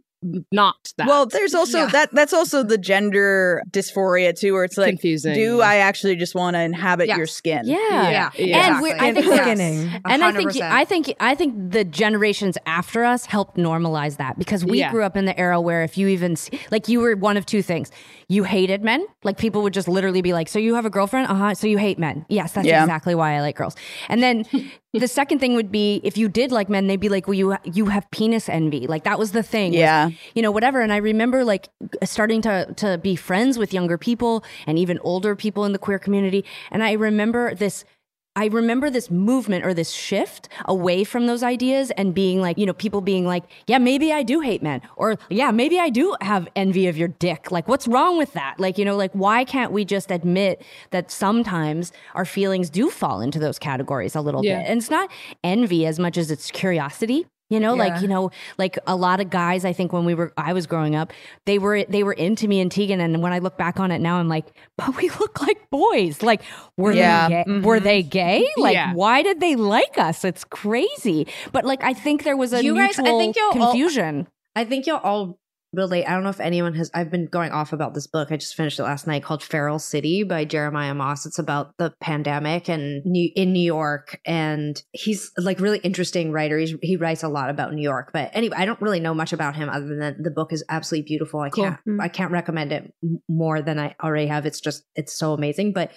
not that. Well, there's also Yeah. that that's also the gender dysphoria too, where it's like, Confusing, do yeah. I actually just want to inhabit Yes. your skin? Yeah. Yeah. Yeah. And we're, I Exactly. think we're, Skinning. and I think one hundred percent. I think I think the generations after us helped normalize that because we Yeah. grew up in the era where if you even see, like you were one of two things. You hated men. Like people would just literally be like, so you have a girlfriend? Uh-huh. So you hate men. Yes, that's Yeah. exactly why I like girls. And then the second thing would be if you did like men, they'd be like, well, you you have penis envy. Like that was the thing. was, Yeah. you know, whatever. And I remember like starting to to be friends with younger people and even older people in the queer community. And I remember this I remember this movement or this shift away from those ideas and being like, you know, people being like, yeah, maybe I do hate men or yeah, maybe I do have envy of your dick. Like, what's wrong with that? Like, you know, like, why can't we just admit that sometimes our feelings do fall into those categories a little Yeah. bit? And it's not envy as much as it's curiosity. You know, like, Yeah. you know, like a lot of guys, I think when we were, I was growing up, they were, they were into me and Tegan. And when I look back on it now, I'm like, but we look like boys. Like, were Yeah. they gay? Were they gay? Like, Yeah. why did they like us? It's crazy. But like, I think there was a You guys- I mutual think you'll all- confusion. I think you'll all relate. I don't know if anyone has. I've been going off about this book. I just finished it last night called Feral City by Jeremiah Moss. It's about the pandemic and New, in New York. And he's like really interesting writer. He's, he writes a lot about New York. But anyway, I don't really know much about him other than that the book is absolutely beautiful. I Cool. can't I can't recommend it m- more than I already have. It's just it's so amazing. But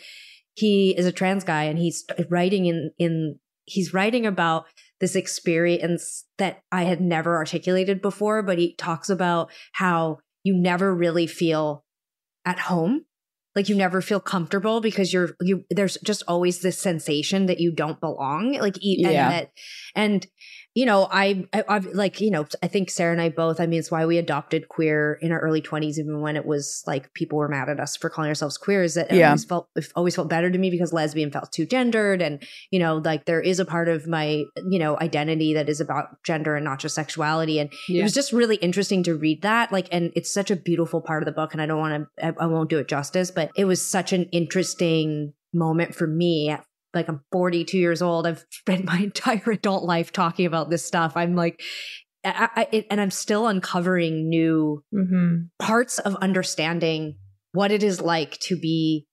he is a trans guy and he's writing in in he's writing about this experience that I had never articulated before, but he talks about how you never really feel at home. Like you never feel comfortable because you're, you, there's just always this sensation that you don't belong. Like, e- and Yeah. that, and, you know, I, I, I've like, you know, I think Sarah and I both, I mean, it's why we adopted queer in our early twenties, even when it was like people were mad at us for calling ourselves queer, is that it Yeah. always felt, it always felt better to me because lesbian felt too gendered. And, you know, like there is a part of my, you know, identity that is about gender and not just sexuality. And Yeah. it was just really interesting to read that. Like, and it's such a beautiful part of the book. And I don't want to, I, I won't do it justice, but it was such an interesting moment for me at like I'm forty-two years old. I've spent my entire adult life talking about this stuff. I'm like, I, I, it, and I'm still uncovering new Mm-hmm. parts of understanding what it is like to be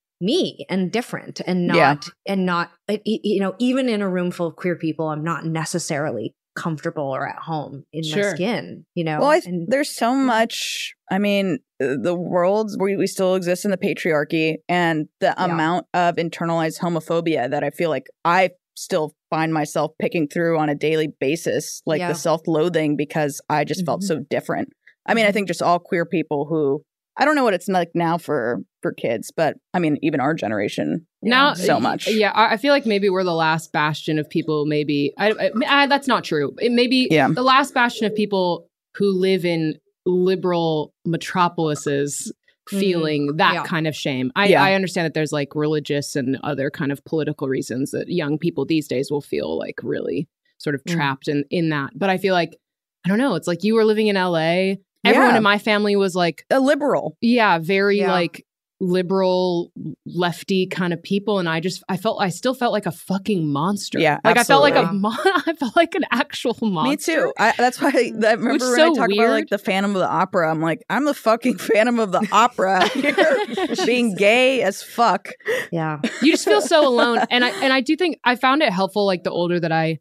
me and different and not, Yeah. and not, it- it- you know, even in a room full of queer people, I'm not necessarily comfortable or at home in my Sure. skin, you know? Well, I th- And- there's so much. I mean, uh, the world we we still exist in the patriarchy, and the Yeah. amount of internalized homophobia that I feel like I still find myself picking through on a daily basis, like Yeah. the self-loathing because I just felt Mhm. so different. I mean, I think just all queer people who I don't know what it's like now for for kids, but I mean, even our generation now so much. Yeah, I I feel like maybe we're the last bastion of people. Maybe I, I, I that's not true. It may be Yeah. the last bastion of people who live in liberal metropolises feeling that Yeah. kind of shame. I, Yeah. I understand that there's like religious and other kind of political reasons that young people these days will feel like really sort of trapped in in that. But I feel like I don't know. It's like you were living in L A. Everyone Yeah. in my family was like, A liberal. yeah, very Yeah. like liberal, lefty kind of people, and I just I felt I still felt like a fucking monster. Yeah, like I felt like a absolutely. mon- I felt like an actual monster. Me too. I, that's why I, I remember Which when is so I talk about weird. like the Phantom of the Opera. I'm like, I'm the fucking Phantom of the Opera here, being gay as fuck. Yeah. You just feel so alone, and I and I do think I found it helpful. Like the older that I,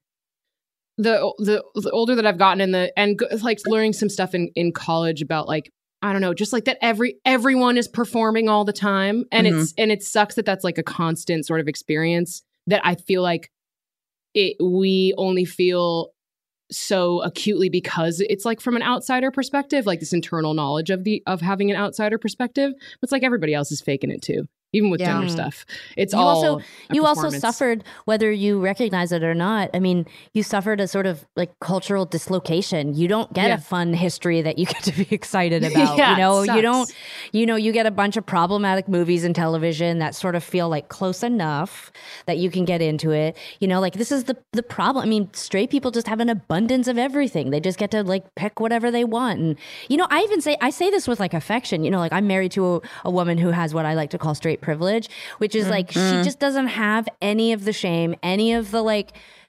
the the, the older that I've gotten in the and go- like learning some stuff in in college about like. I don't know, just like that every everyone is performing all the time. And Mhm. it's and it sucks that that's like a constant sort of experience that I feel like it we only feel so acutely because it's like from an outsider perspective, like this internal knowledge of the of having an outsider perspective. But it's like everybody else is faking it too, even with Yeah. gender stuff. It's You all also a you also performance. suffered, whether you recognize it or not. I mean, you suffered a sort of like cultural dislocation. You don't get Yeah. a fun history that you get to be excited about. Yeah, you know, it you don't. sucks. You know, you get a bunch of problematic movies and television that sort of feel like close enough that you can get into it. You know, like this is the the problem. I mean, straight people just have an abundance of everything. They just get to like pick whatever they want. And you know, I even say I say this with like affection. You know, like I'm married to a, a woman who has what I like to call straight privilege, which is like she just doesn't have any of the shame, any of the like,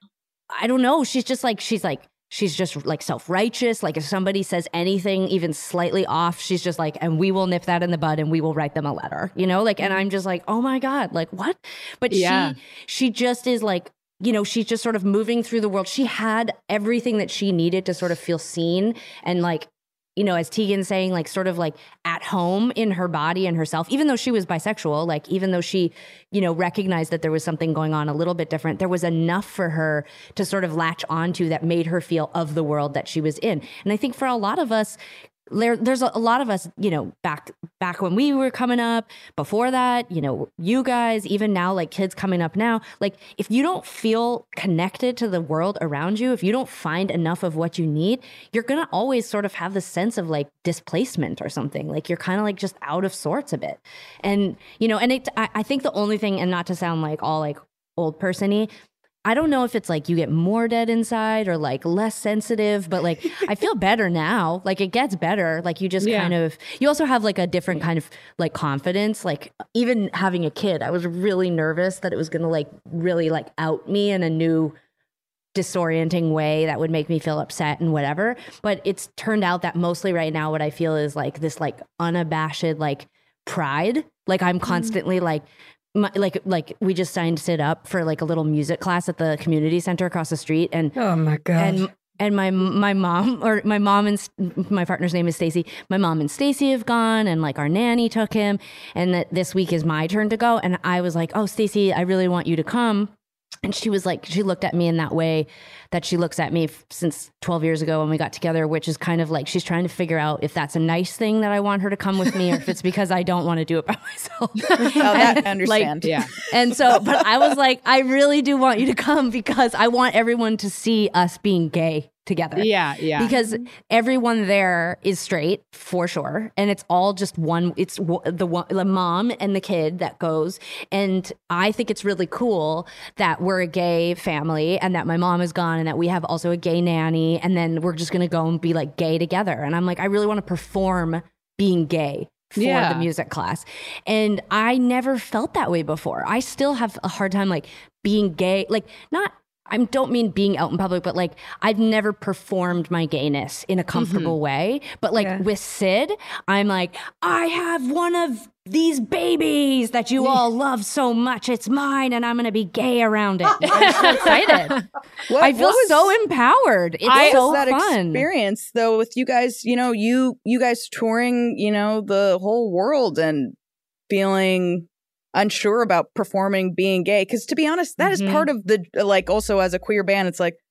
I don't know. She's just like, she's like, she's just like self-righteous. Like if somebody says anything even slightly off, she's just like, and we will nip that in the bud and we will write them a letter, you know, like, and I'm just like, oh my God, like what? But Yeah. she, she just is like, you know, she's just sort of moving through the world. She had everything that she needed to sort of feel seen and like, you know, as Tegan's saying, like sort of like at home in her body and herself, even though she was bisexual, like even though she, you know, recognized that there was something going on a little bit different, there was enough for her to sort of latch onto that made her feel of the world that she was in. And I think for a lot of us, there, there's a, a lot of us, you know, back back when we were coming up, before that, you know, you guys, even now, like kids coming up now, like if you don't feel connected to the world around you, if you don't find enough of what you need, you're going to always sort of have this sense of like displacement or something. Like you're kind of like just out of sorts a bit. And, you know, and it, I, I think the only thing, and not to sound like all like old person-y, I don't know if it's like you get more dead inside or like less sensitive, but like I feel better now. Like it gets better. Like you just Yeah. kind of, you also have like a different kind of like confidence. Like even having a kid, I was really nervous that it was going to like really like out me in a new disorienting way that would make me feel upset and whatever. But it's turned out that mostly right now what I feel is like this like unabashed like pride. Like I'm constantly like, my, like like we just signed Sit Up for like a little music class at the community center across the street, and Oh my god. and and my my mom or my mom and S- my partner's name is Stacy. My mom and Stacy have gone, and like our nanny took him, and that this week is my turn to go. And I was like, "Oh, Stacy, I really want you to come." And she was like, she looked at me in that way that she looks at me f- since twelve years ago when we got together, which is kind of like she's trying to figure out if that's a nice thing that I want her to come with me or if it's because I don't want to do it by myself. Oh, that I understand. Yeah. And so, but I was like, I really do want you to come because I want everyone to see us being gay together. Yeah, yeah. Because everyone there is straight for sure, and it's all just one. It's w- the one, the mom and the kid that goes, and I think it's really cool that we're a gay family, and that my mom is gone, and that we have also a gay nanny, and then we're just gonna go and be like gay together. And I'm like, I really want to perform being gay for Yeah. the music class, and I never felt that way before. I still have a hard time like being gay, like not. I don't mean being out in public, but like I've never performed my gayness in a comfortable way. But like Yeah. with Sid, I'm like, I have one of these babies that you all love so much. It's mine, and I'm going to be gay around it. I'm so excited. What- I feel what was- so empowered. It's What so was that fun. experience though with you guys? You know, you you guys touring, you know, the whole world and feeling unsure about performing being gay, because to be honest, that is Mhm. part of the like also as a queer band, it's like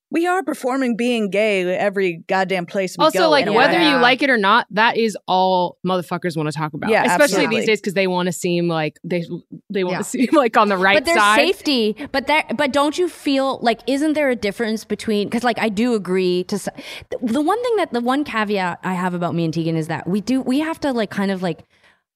we are performing being gay every goddamn place we also, go. like, in a whether way. you like it or not, that is all motherfuckers want to talk about. Yeah, especially absolutely. these days because they want to seem like they they want Yeah. to seem like on the right but there's side. safety. But that, but don't you feel like isn't there a difference between? Because like I do agree to s- the, the one thing that the one caveat I have about me and Tegan is that we do we have to like kind of like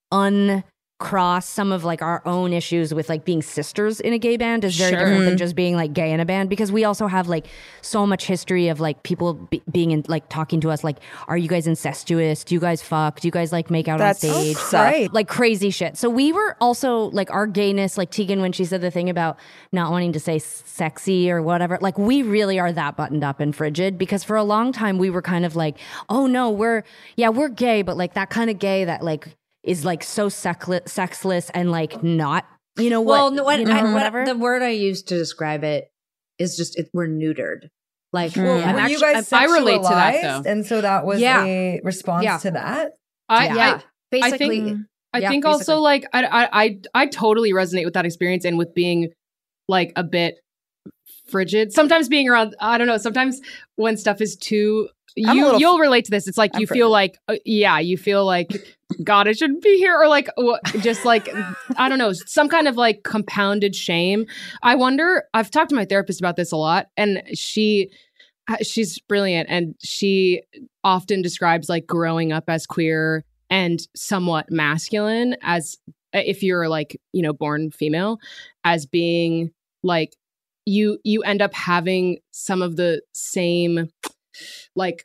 uncross some of like our own issues with like being sisters in a gay band is very Sure. different than just being like gay in a band because we also have like so much history of like people be, being in like talking to us like, are you guys incestuous? Do you guys fuck? Do you guys like make out That's on stage? suck. Right. Like crazy shit. So we were also like our gayness, like Tegan, when she said the thing about not wanting to say sexy or whatever, like we really are that buttoned up and frigid because for a long time we were kind of like, oh no, we're, yeah, we're gay, but like that kind of gay that like is like so sexless, sexless and like not, you know what? Well, no, what, you know, I, what whatever. the word I use to describe it is just it, we're neutered. Like, Well, I'm were actu- you guys I relate to that, sexualized? though. And so that was Yeah. a response Yeah. to that. I, yeah, I, basically. think- I Yeah, think also basically. like I, I I I totally resonate with that experience and with being like a bit frigid. Sometimes being around, I don't know. Sometimes when stuff is too, I'm a you little- you'll relate to this. It's like I'm you frigid. feel like uh, yeah, you feel like God, I shouldn't be here, or like wha- just like I don't know, some kind of like compounded shame. I wonder. I've talked to my therapist about this a lot, and she. uh, She's brilliant, and she often describes like growing up as queer and somewhat masculine as if you're like, you know, born female, as being like you you end up having some of the same like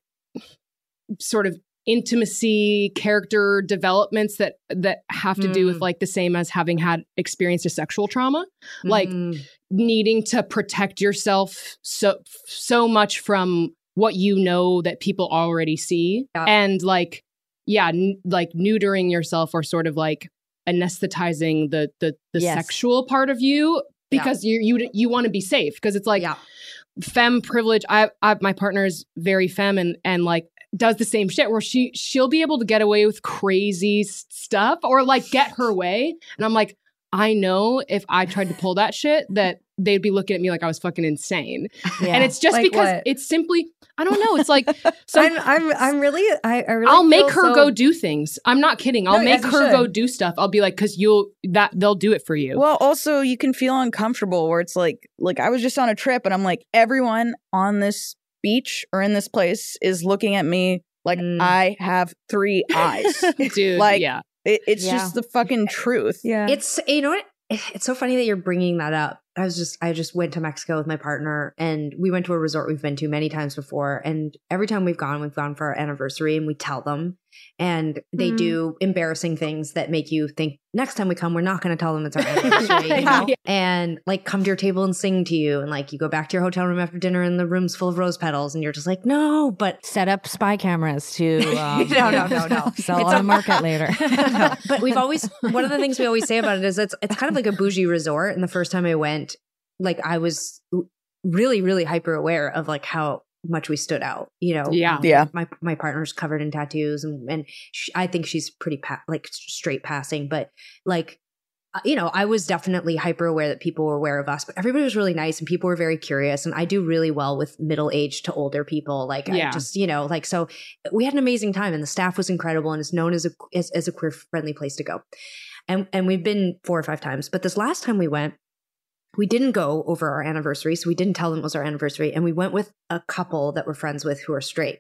sort of intimacy character developments that that have to do with Mm. like the same as having had experienced a sexual trauma, like Mm. needing to protect yourself so so much from what you know that people already see, Yeah. and like yeah n- like neutering yourself or sort of like anesthetizing the the, the Yes. sexual part of you because you you you want to be safe because it's like Yeah. femme privilege. I, I my partner is very femme and and like does the same shit where she she'll be able to get away with crazy s- stuff or like get her way, and I'm like, I know if I tried to pull that shit that they'd be looking at me like I was fucking insane. Yeah. And it's just Like because what? it's simply I don't know. It's like so I'm, I'm, I'm really, I, I really I'll make feel her so- go do things. I'm not kidding. I'll No, make as you her go should. do stuff. I'll be like, because you'll that they'll do it for you. Well, also you can feel uncomfortable where it's like, like I was just on a trip and I'm like, everyone on this beach or in this place is looking at me like Mm. I have three eyes. Dude, like yeah. it, it's Yeah. just the fucking truth. Yeah. It's you know what? It's so funny that you're bringing that up. I was just I just went to Mexico with my partner and we went to a resort we've been to many times before, and every time we've gone, we've gone for our anniversary and we tell them, and they Mm. do embarrassing things that make you think next time we come we're not going to tell them it's our anniversary, you know? Yeah. And like come to your table and sing to you, and like you go back to your hotel room after dinner and the room's full of rose petals and you're just like no, but set up spy cameras to um, No, no, no, no. sell It's on a- the market later. No, but we've always one of the things we always say about it is it's it's kind of like a bougie resort. And the first time I went, like I was really, really hyper aware of like how much we stood out. You know, Yeah. Yeah. My my partner's covered in tattoos, and and sh I think she's pretty pa- like straight passing, but like. uh, You know, I was definitely hyper aware that people were aware of us, but everybody was really nice and people were very curious. And I do really well with middle aged to older people. Like, I Yeah. just, you know, like, so we had an amazing time and the staff was incredible and it's known as a, as, as a queer friendly place to go. And, and we've been four or five times, but this last time we went, we didn't go over our anniversary. So we didn't tell them it was our anniversary. And we went with a couple that we're friends with who are straight.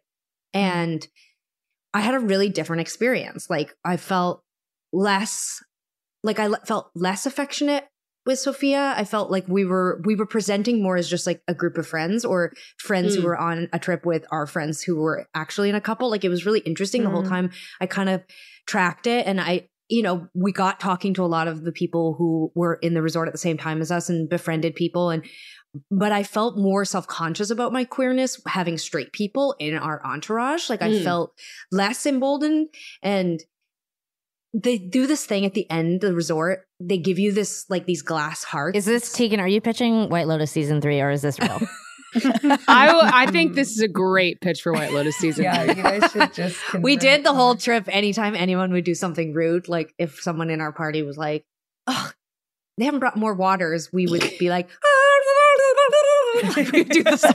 And I had a really different experience. Like I felt less, like I le- felt less affectionate with Sophia. I felt like we were, we were presenting more as just like a group of friends or friends Mm. who were on a trip with our friends who were actually in a couple. Like it was really interesting the whole Mm. time. I kind of tracked it, and I, you know, we got talking to a lot of the people who were in the resort at the same time as us and befriended people. And, but I felt more self-conscious about my queerness having straight people in our entourage. Like I Mm. felt less emboldened. And they do this thing at the end of the resort. They give you this, like these glass hearts. Is this Tegan? Are you pitching White Lotus season three, or is this real? I I think this is a great pitch for White Lotus season yeah, three. you guys should just. We convert did the them. whole trip. Anytime anyone would do something rude, like if someone in our party was like, "Oh, they haven't brought more waters," we would be like, like, we do the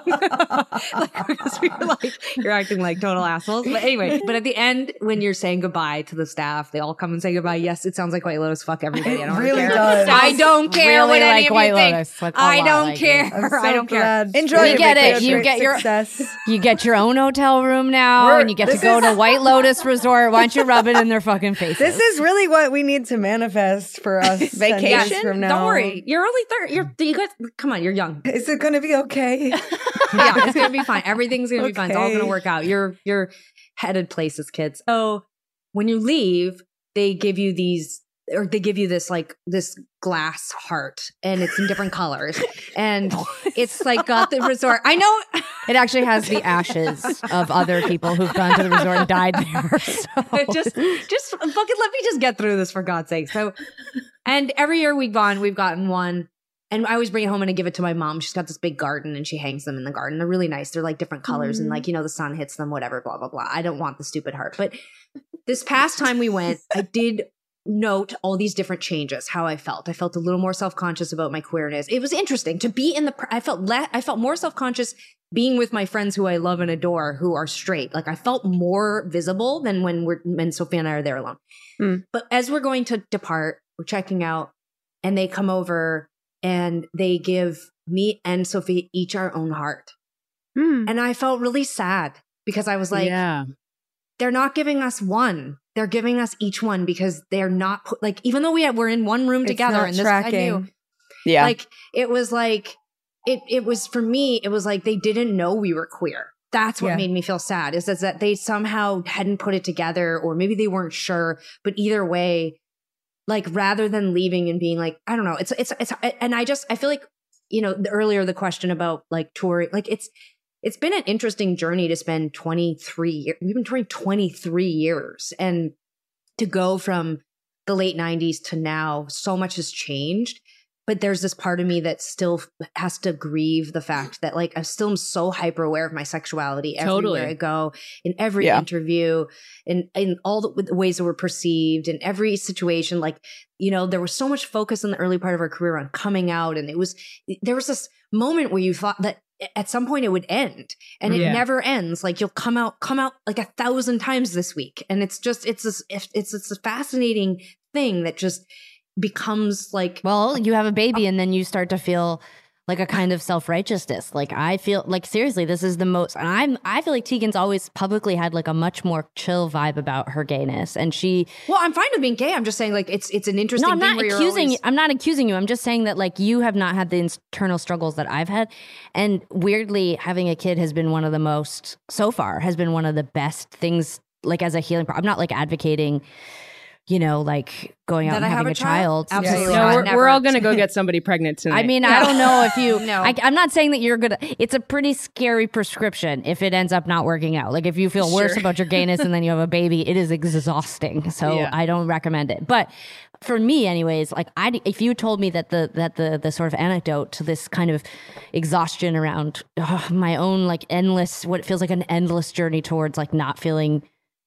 song. Like, because we were like, you're acting like total assholes. But anyway, but at the end, when you're saying goodbye to the staff, they all come and say goodbye. Yes, it sounds like White Lotus. Fuck everybody. I don't really care. does. I don't care Really what like any of White you think. Lotus, like, a I lot don't like care. it. I'm so I don't care. glad. Enjoy We your get it. vacation. You get your success. you get your own hotel room now, We're- and you get to this go is- to White Lotus Resort. Why don't you rub it in their fucking faces? This is really what we need to manifest for us. ten years Vacation? from now. Don't worry. You're only thirty. You're you guys. Come on. You're young. Is it going to be okay? Yeah, it's gonna be fine. Everything's gonna be fine. It's all Okay. gonna work out. You're you're headed places, kids. So when you leave, they give you these, or they give you this like this glass heart, and it's in different colors, and it's like got the resort. I know. It actually has the ashes of other people who've gone to the resort and died there. So. just just fucking let me just get through this for God's sake. So, and every year we've gone, we've gotten one. And I always bring it home and I give it to my mom. She's got this big garden and she hangs them in the garden. They're really nice. They're like different colors and like, you know, the sun hits them, whatever, blah, blah, blah. I don't want the stupid heart. But this past time we went, I did note all these different changes, how I felt. I felt a little more self-conscious about my queerness. It was interesting to be in the, pr- I felt le- I felt more self-conscious being with my friends who I love and adore, who are straight. Like I felt more visible than when we're, when Sophia and I are there alone. Mm. But as we're going to depart, we're checking out and they come over and they give me and Sophie each our own heart. Hmm. And I felt really sad because I was like, yeah. they're not giving us one. They're giving us each one because they're not put, like, even though we had, we're in one room It's together not and this tracking. I knew, Yeah. like, it was like, it, it was for me, it was like they didn't know we were queer. That's what Yeah. made me feel sad is, is that they somehow hadn't put it together or maybe they weren't sure. But either way, like rather than leaving and being like, I don't know, it's, it's, it's, and I just, I feel like, you know, the, earlier the question about like touring, like it's, it's been an interesting journey to spend twenty-three years. We've been touring twenty-three years and to go from the late nineties to now, so much has changed. But there's this part of me that still has to grieve the fact that like I still am so hyper aware of my sexuality everywhere Totally. I go, in every Yeah. interview, in in all the ways that we're perceived, in every situation. Like, you know, there was so much focus in the early part of our career on coming out, and it was there was this moment where you thought that at some point it would end, and it Yeah. never ends. Like you'll come out, come out like a thousand times this week, and it's just it's this it's it's a fascinating thing that just becomes like Well, you have a baby and then you start to feel like a kind of self-righteousness. Like I feel like seriously, this is the most, and I'm, I feel like Tegan's always publicly had like a much more chill vibe about her gayness. And she, well, I'm fine with being gay. I'm just saying like it's it's an interesting no, I'm thing not where you're accusing always- you. I'm not accusing you. I'm just saying that like you have not had the internal struggles that I've had. And weirdly, having a kid has been one of the most, so far, has been one of the best things like as a healing. pro- I'm not like advocating, you know, like going out That and I have having a a child? child. Absolutely No, not. we're, Never. we're all going to go get somebody pregnant tonight. I mean, I don't know if you. No. I, I'm not saying that you're gonna. It's a pretty scary prescription if it ends up not working out. Like if you feel worse Sure. about your gayness and then you have a baby, it is exhausting. So Yeah. I don't recommend it. But for me, anyways, like I, if you told me that the that the the sort of antidote to this kind of exhaustion around ugh, my own like endless, what feels like an endless journey towards like not feeling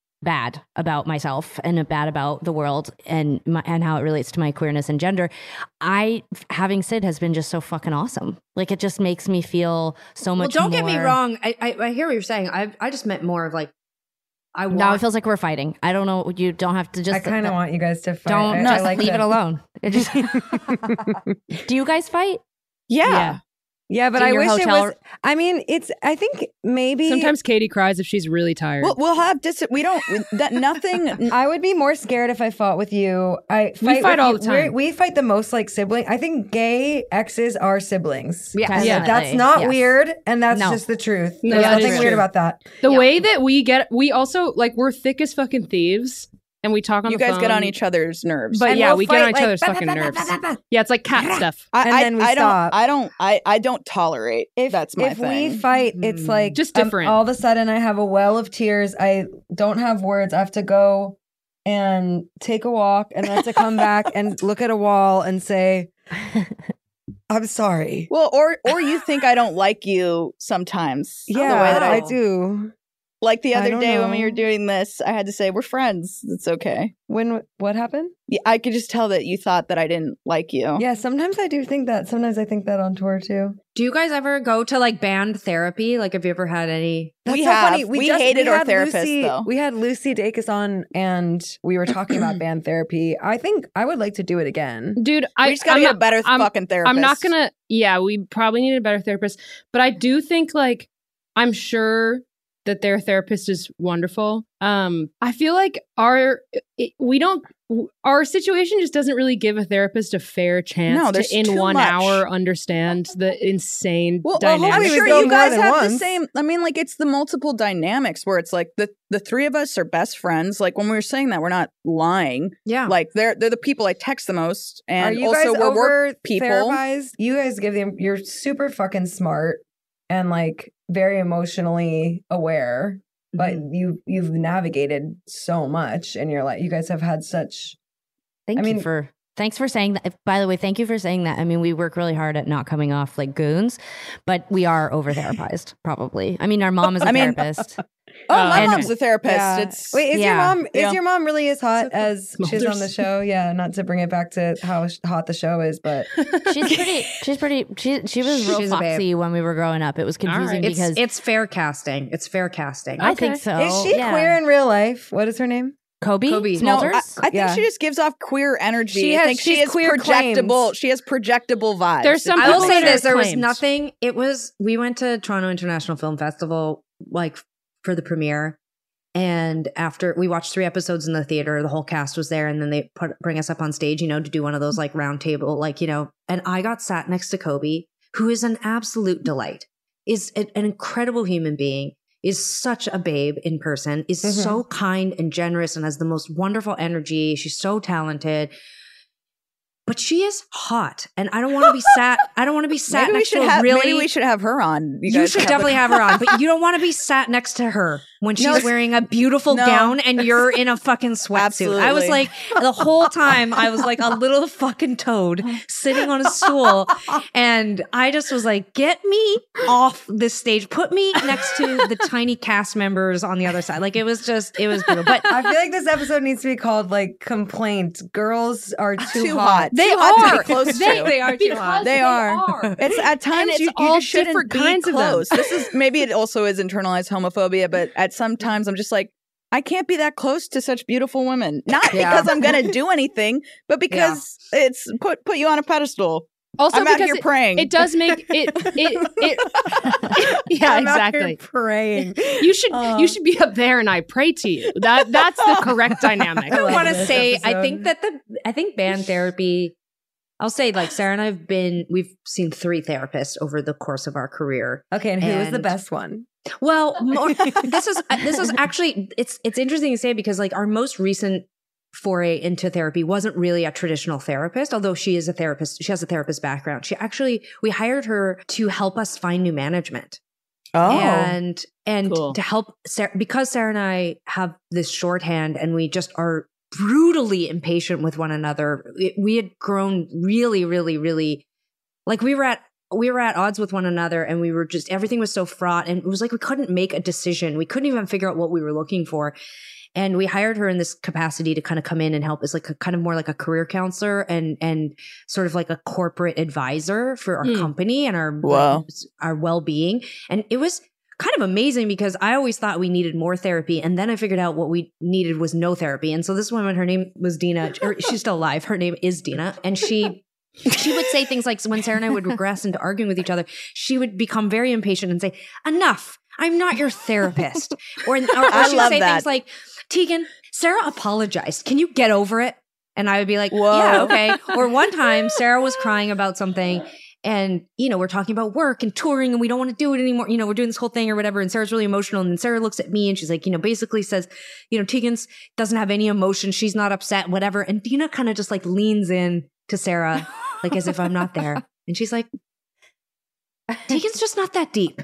bad about myself and bad about the world and my, and how it relates to my queerness and gender. I having Sid has been just so fucking awesome. Like it just makes me feel so Well, much. don't get me more- wrong. I, I I hear what you're saying. I I just meant more of like I want. Now it feels like we're fighting. I don't know. You don't have to just. I kind of want you guys to fight. Don't I, just I like leave that. it alone. It just, do you guys fight? Yeah. Yeah. Yeah, but In I your wish hotel- it was. I mean, it's. I think maybe Sometimes Katie cries if she's really tired. We'll, we'll have dis. We don't. That nothing. I would be more scared if I fought with you. I We fight fight with all you- the time. we're- We fight the most like sibling. I think gay exes are siblings. Yeah. And Yeah. that's not Yes. weird, and that's No. just the truth. No, There's that is nothing weird true. about that. the Yeah. way that we get, we also like we're thick as fucking thieves, and we talk on You the guys phone. get on each other's nerves. But And yeah, we'll we get on fight, each like, other's bah, bah, fucking bah, bah, nerves. bah, bah, bah. Yeah, it's like cat stuff. I, and I, then we I stop. don't. I don't. I, I don't tolerate. If That's my if thing. we fight, it's like Just um, different. all of a sudden, I have a well of tears. I don't have words. I have to go and take a walk, and I have to come back and look at a wall and say, "I'm sorry." Well, or or you think I don't like you sometimes. Yeah, the way that I, I do. Like the I other don't day when we know. were doing this, I had to say, we're friends. It's okay. When what happened? Yeah, I could just tell that you thought that I didn't like you. Yeah, sometimes I do think that. Sometimes I think that on tour too. Do you guys ever go to like band therapy? Like, have you ever had any? That's We so have. funny. We just- hated our had therapist, Lucy, though. We had Lucy Dacus on, and we were talking about band therapy. I think I would like to do it again. Dude, I We just gotta I'm get not- a better I'm- fucking therapist. I'm not gonna. Yeah, we probably need a better therapist. But I do think like I'm sure that their therapist is wonderful. Um, I feel like our it, we don't our situation just doesn't really give a therapist a fair chance No, there's to in too one much. hour understand the insane Well, well dynamics. I'm we would sure go you more guys than have the once. same. I mean, like it's the multiple dynamics where it's like the the three of us are best friends. Like when we were saying that, we're not lying. Yeah. Like they're they're the people I text the most, and Are you also guys we're over work people. therapized? You guys give them. You're super fucking smart and like very emotionally aware. But Mm-hmm. you you've navigated so much, and you're like you guys have had such. Thank I mean- you for thanks for saying that. By the way, thank you for saying that. I mean, we work really hard at not coming off like goons, but we are over therapized. Probably. I mean, our mom is a I mean- therapist. Oh, my And- mom's a therapist. Yeah. It's Wait, is Yeah. your mom? Is Yeah. your mom really as hot as she's on the Mothers. show? Yeah, not to bring it back to how sh- hot the show is, but She's pretty. She's pretty. She she was real She's a babe. foxy when we were growing up. It was confusing right. It's because it's fair casting. It's fair casting. I think so. is she yeah. queer in real life? What is her name? Kobe, Kobe. no, Smulders? I, I think Yeah. she just gives off queer energy. She I has- think she she's is queer projectable. claims. She has projectable vibes. There's some I will people say that are this: there was claimed. nothing. It was we went to Toronto International Film Festival like for the premiere, and after we watched three episodes in the theater, the whole cast was there, and then they put bring us up on stage, you know, to do one of those like round table, like you know. And I got sat next to Kobe, who is an absolute delight, is an, an incredible human being, is such a babe in person, is Mhm. so kind and generous, and has the most wonderful energy. She's so talented. But she is hot, and I don't want to be sat. I don't want to be sat maybe we next should to a have. really. Maybe we should have her on. you guys should have definitely the- have her on, but you don't want to be sat next to her when she's No. wearing a beautiful No. gown and you're in a fucking sweatsuit. I was Absolutely. like, the whole time, I was like a little fucking toad sitting on a stool, and I just was like, get me off this stage. Put me next to the tiny cast members on the other side. Like it was just, it was brutal. But I feel like this episode needs to be called like "Complaint." Girls are too, Too hot. hot. They Too hot to are. be close They- to. they are too because hot. They are. It's at times it's you, you all just shouldn't different be kinds of them. close. This is maybe it also is internalized homophobia, but at some times I'm just like, I can't be that close to such beautiful women. Not Yeah. because I'm gonna do anything, but because it's put put you on a pedestal. Also, I'm out because here it, praying. it does make it. It. it yeah, I'm out here exactly. praying. You should Uh. you should be up there and I pray to you. That that's the correct dynamic. I love want to this say, I episode. think that the, I think band therapy, I'll say like Sarah and I have been, we've seen three therapists over the course of our career. Okay, and who is the And- best one? Well, more, this is, this is actually, it's, it's interesting to say because like our most recent foray into therapy wasn't really a traditional therapist, although she is a therapist. She has a therapist background. She actually, we hired her to help us find new management. oh, And and Cool. to help Sarah, because Sarah and I have this shorthand and we just are brutally impatient with one another. It, we had grown really, really, really like we were at we were at odds with one another, and we were just everything was so fraught, and it was like we couldn't make a decision. We couldn't even figure out what we were looking for. And we hired her in this capacity to kind of come in and help as like a kind of more like a career counselor and and sort of like a corporate advisor for our Hmm. company and our Wow. our well-being. And it was kind of amazing because I always thought we needed more therapy, and then I figured out what we needed was no therapy. And so this woman, her name was Dina, or she's still alive. Her name is Dina, and she she would say things like, when Sarah and I would regress into arguing with each other, she would become very impatient and say, "Enough! I'm not your therapist." Or, or, or I she would love say that. things like, "Tegan, Sarah apologized. Can you get over it?" And I would be like, Whoa. "Yeah, okay." Or one time, Sarah was crying about something. And, you know, we're talking about work and touring and we don't want to do it anymore. You know, we're doing this whole thing or whatever. And Sarah's really emotional. And then Sarah looks at me and she's like, you know, basically says, you know, Tegan's doesn't have any emotion. She's not upset, whatever. And Dina kind of just like leans in to Sarah, like as if I'm not there. And she's like, Tegan's just not that deep.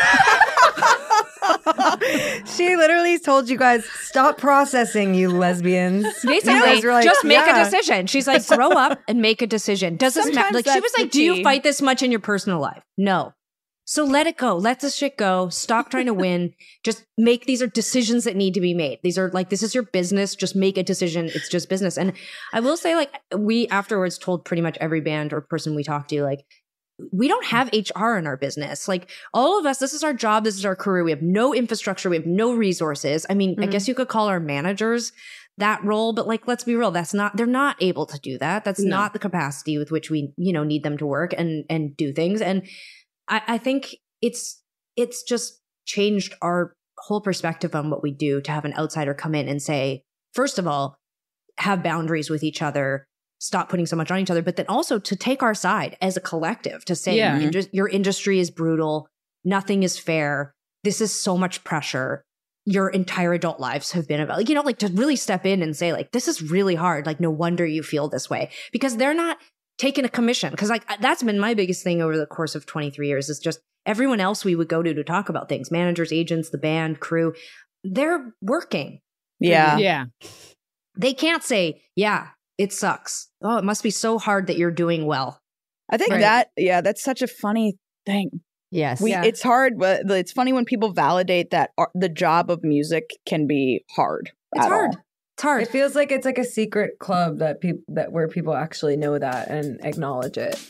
She literally told you guys, stop processing, you lesbians. You Basically, guys were like, just make yeah. a decision. She's like, grow up and make a decision. Does this matter? Sometimes Like she was that's like, the do you key. fight this much in your personal life? No. So let it go. Let this shit go. Stop trying to win. Just make, these are decisions that need to be made. These are like, this is your business. Just make a decision. It's just business. And I will say, like, we afterwards told pretty much every band or person we talked to, like, we don't have H R in our business. Like, all of us, this is our job. This is our career. We have no infrastructure. We have no resources. I mean, mm-hmm. I guess you could call our managers that role, but like, let's be real. That's not, they're not able to do that. That's no. not the capacity with which we, you know, need them to work and, and do things. And I, I think it's, it's just changed our whole perspective on what we do to have an outsider come in and say, first of all, have boundaries with each other, stop putting so much on each other, but then also to take our side as a collective, to say, Yeah. your, your industry is brutal. Nothing is fair. This is so much pressure. Your entire adult lives have been about, like, you know, like to really step in and say, like, this is really hard. Like, no wonder you feel this way, because they're not taking a commission. Cause like, that's been my biggest thing over the course of twenty-three years, is just everyone else we would go to to talk about things, managers, agents, the band, crew, they're working. Yeah. Yeah. They can't say, yeah, it sucks. Oh, it must be so hard that you're doing well. I think Right. that, yeah, that's such a funny thing. Yes. We, Yeah. It's hard, but it's funny when people validate that ar- the job of music can be hard. It's at hard. all. It's hard. It feels like it's like a secret club that people that where people actually know that and acknowledge it.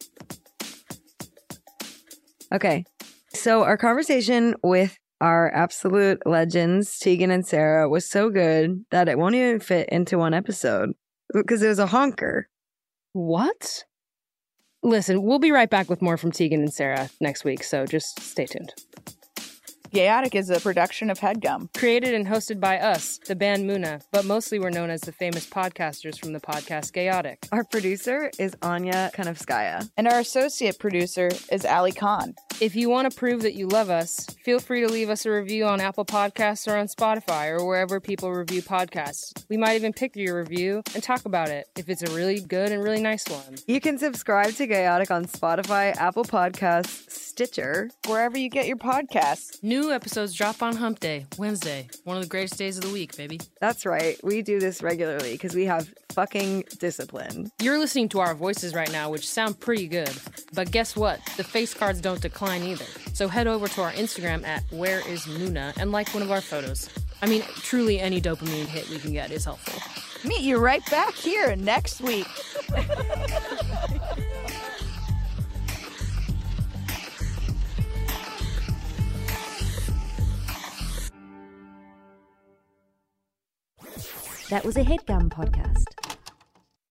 Okay. So our conversation with our absolute legends, Tegan and Sarah, was so good that it won't even fit into one episode because it was a honker. What? Listen, we'll be right back with more from Tegan and Sarah next week, so just stay tuned. Gayotic is a production of HeadGum. Created and hosted by us, the band Muna, but mostly we're known as the famous podcasters from the podcast Gayotic. Our producer is Anya Kanovskaya. And our associate producer is Ali Khan. If you want to prove that you love us, feel free to leave us a review on Apple Podcasts or on Spotify or wherever people review podcasts. We might even pick your review and talk about it if it's a really good and really nice one. You can subscribe to Gayotic on Spotify, Apple Podcasts, Stitcher. Wherever you get your podcasts. New episodes drop on Hump Day, Wednesday. One of the greatest days of the week, baby. That's right. We do this regularly because we have fucking discipline. You're listening to our voices right now, which sound pretty good. But guess what? The face cards don't decline either. So head over to our Instagram at Where Is Muna and like one of our photos. I mean, truly any dopamine hit we can get is helpful. Meet you right back here next week. That was a HeadGum podcast.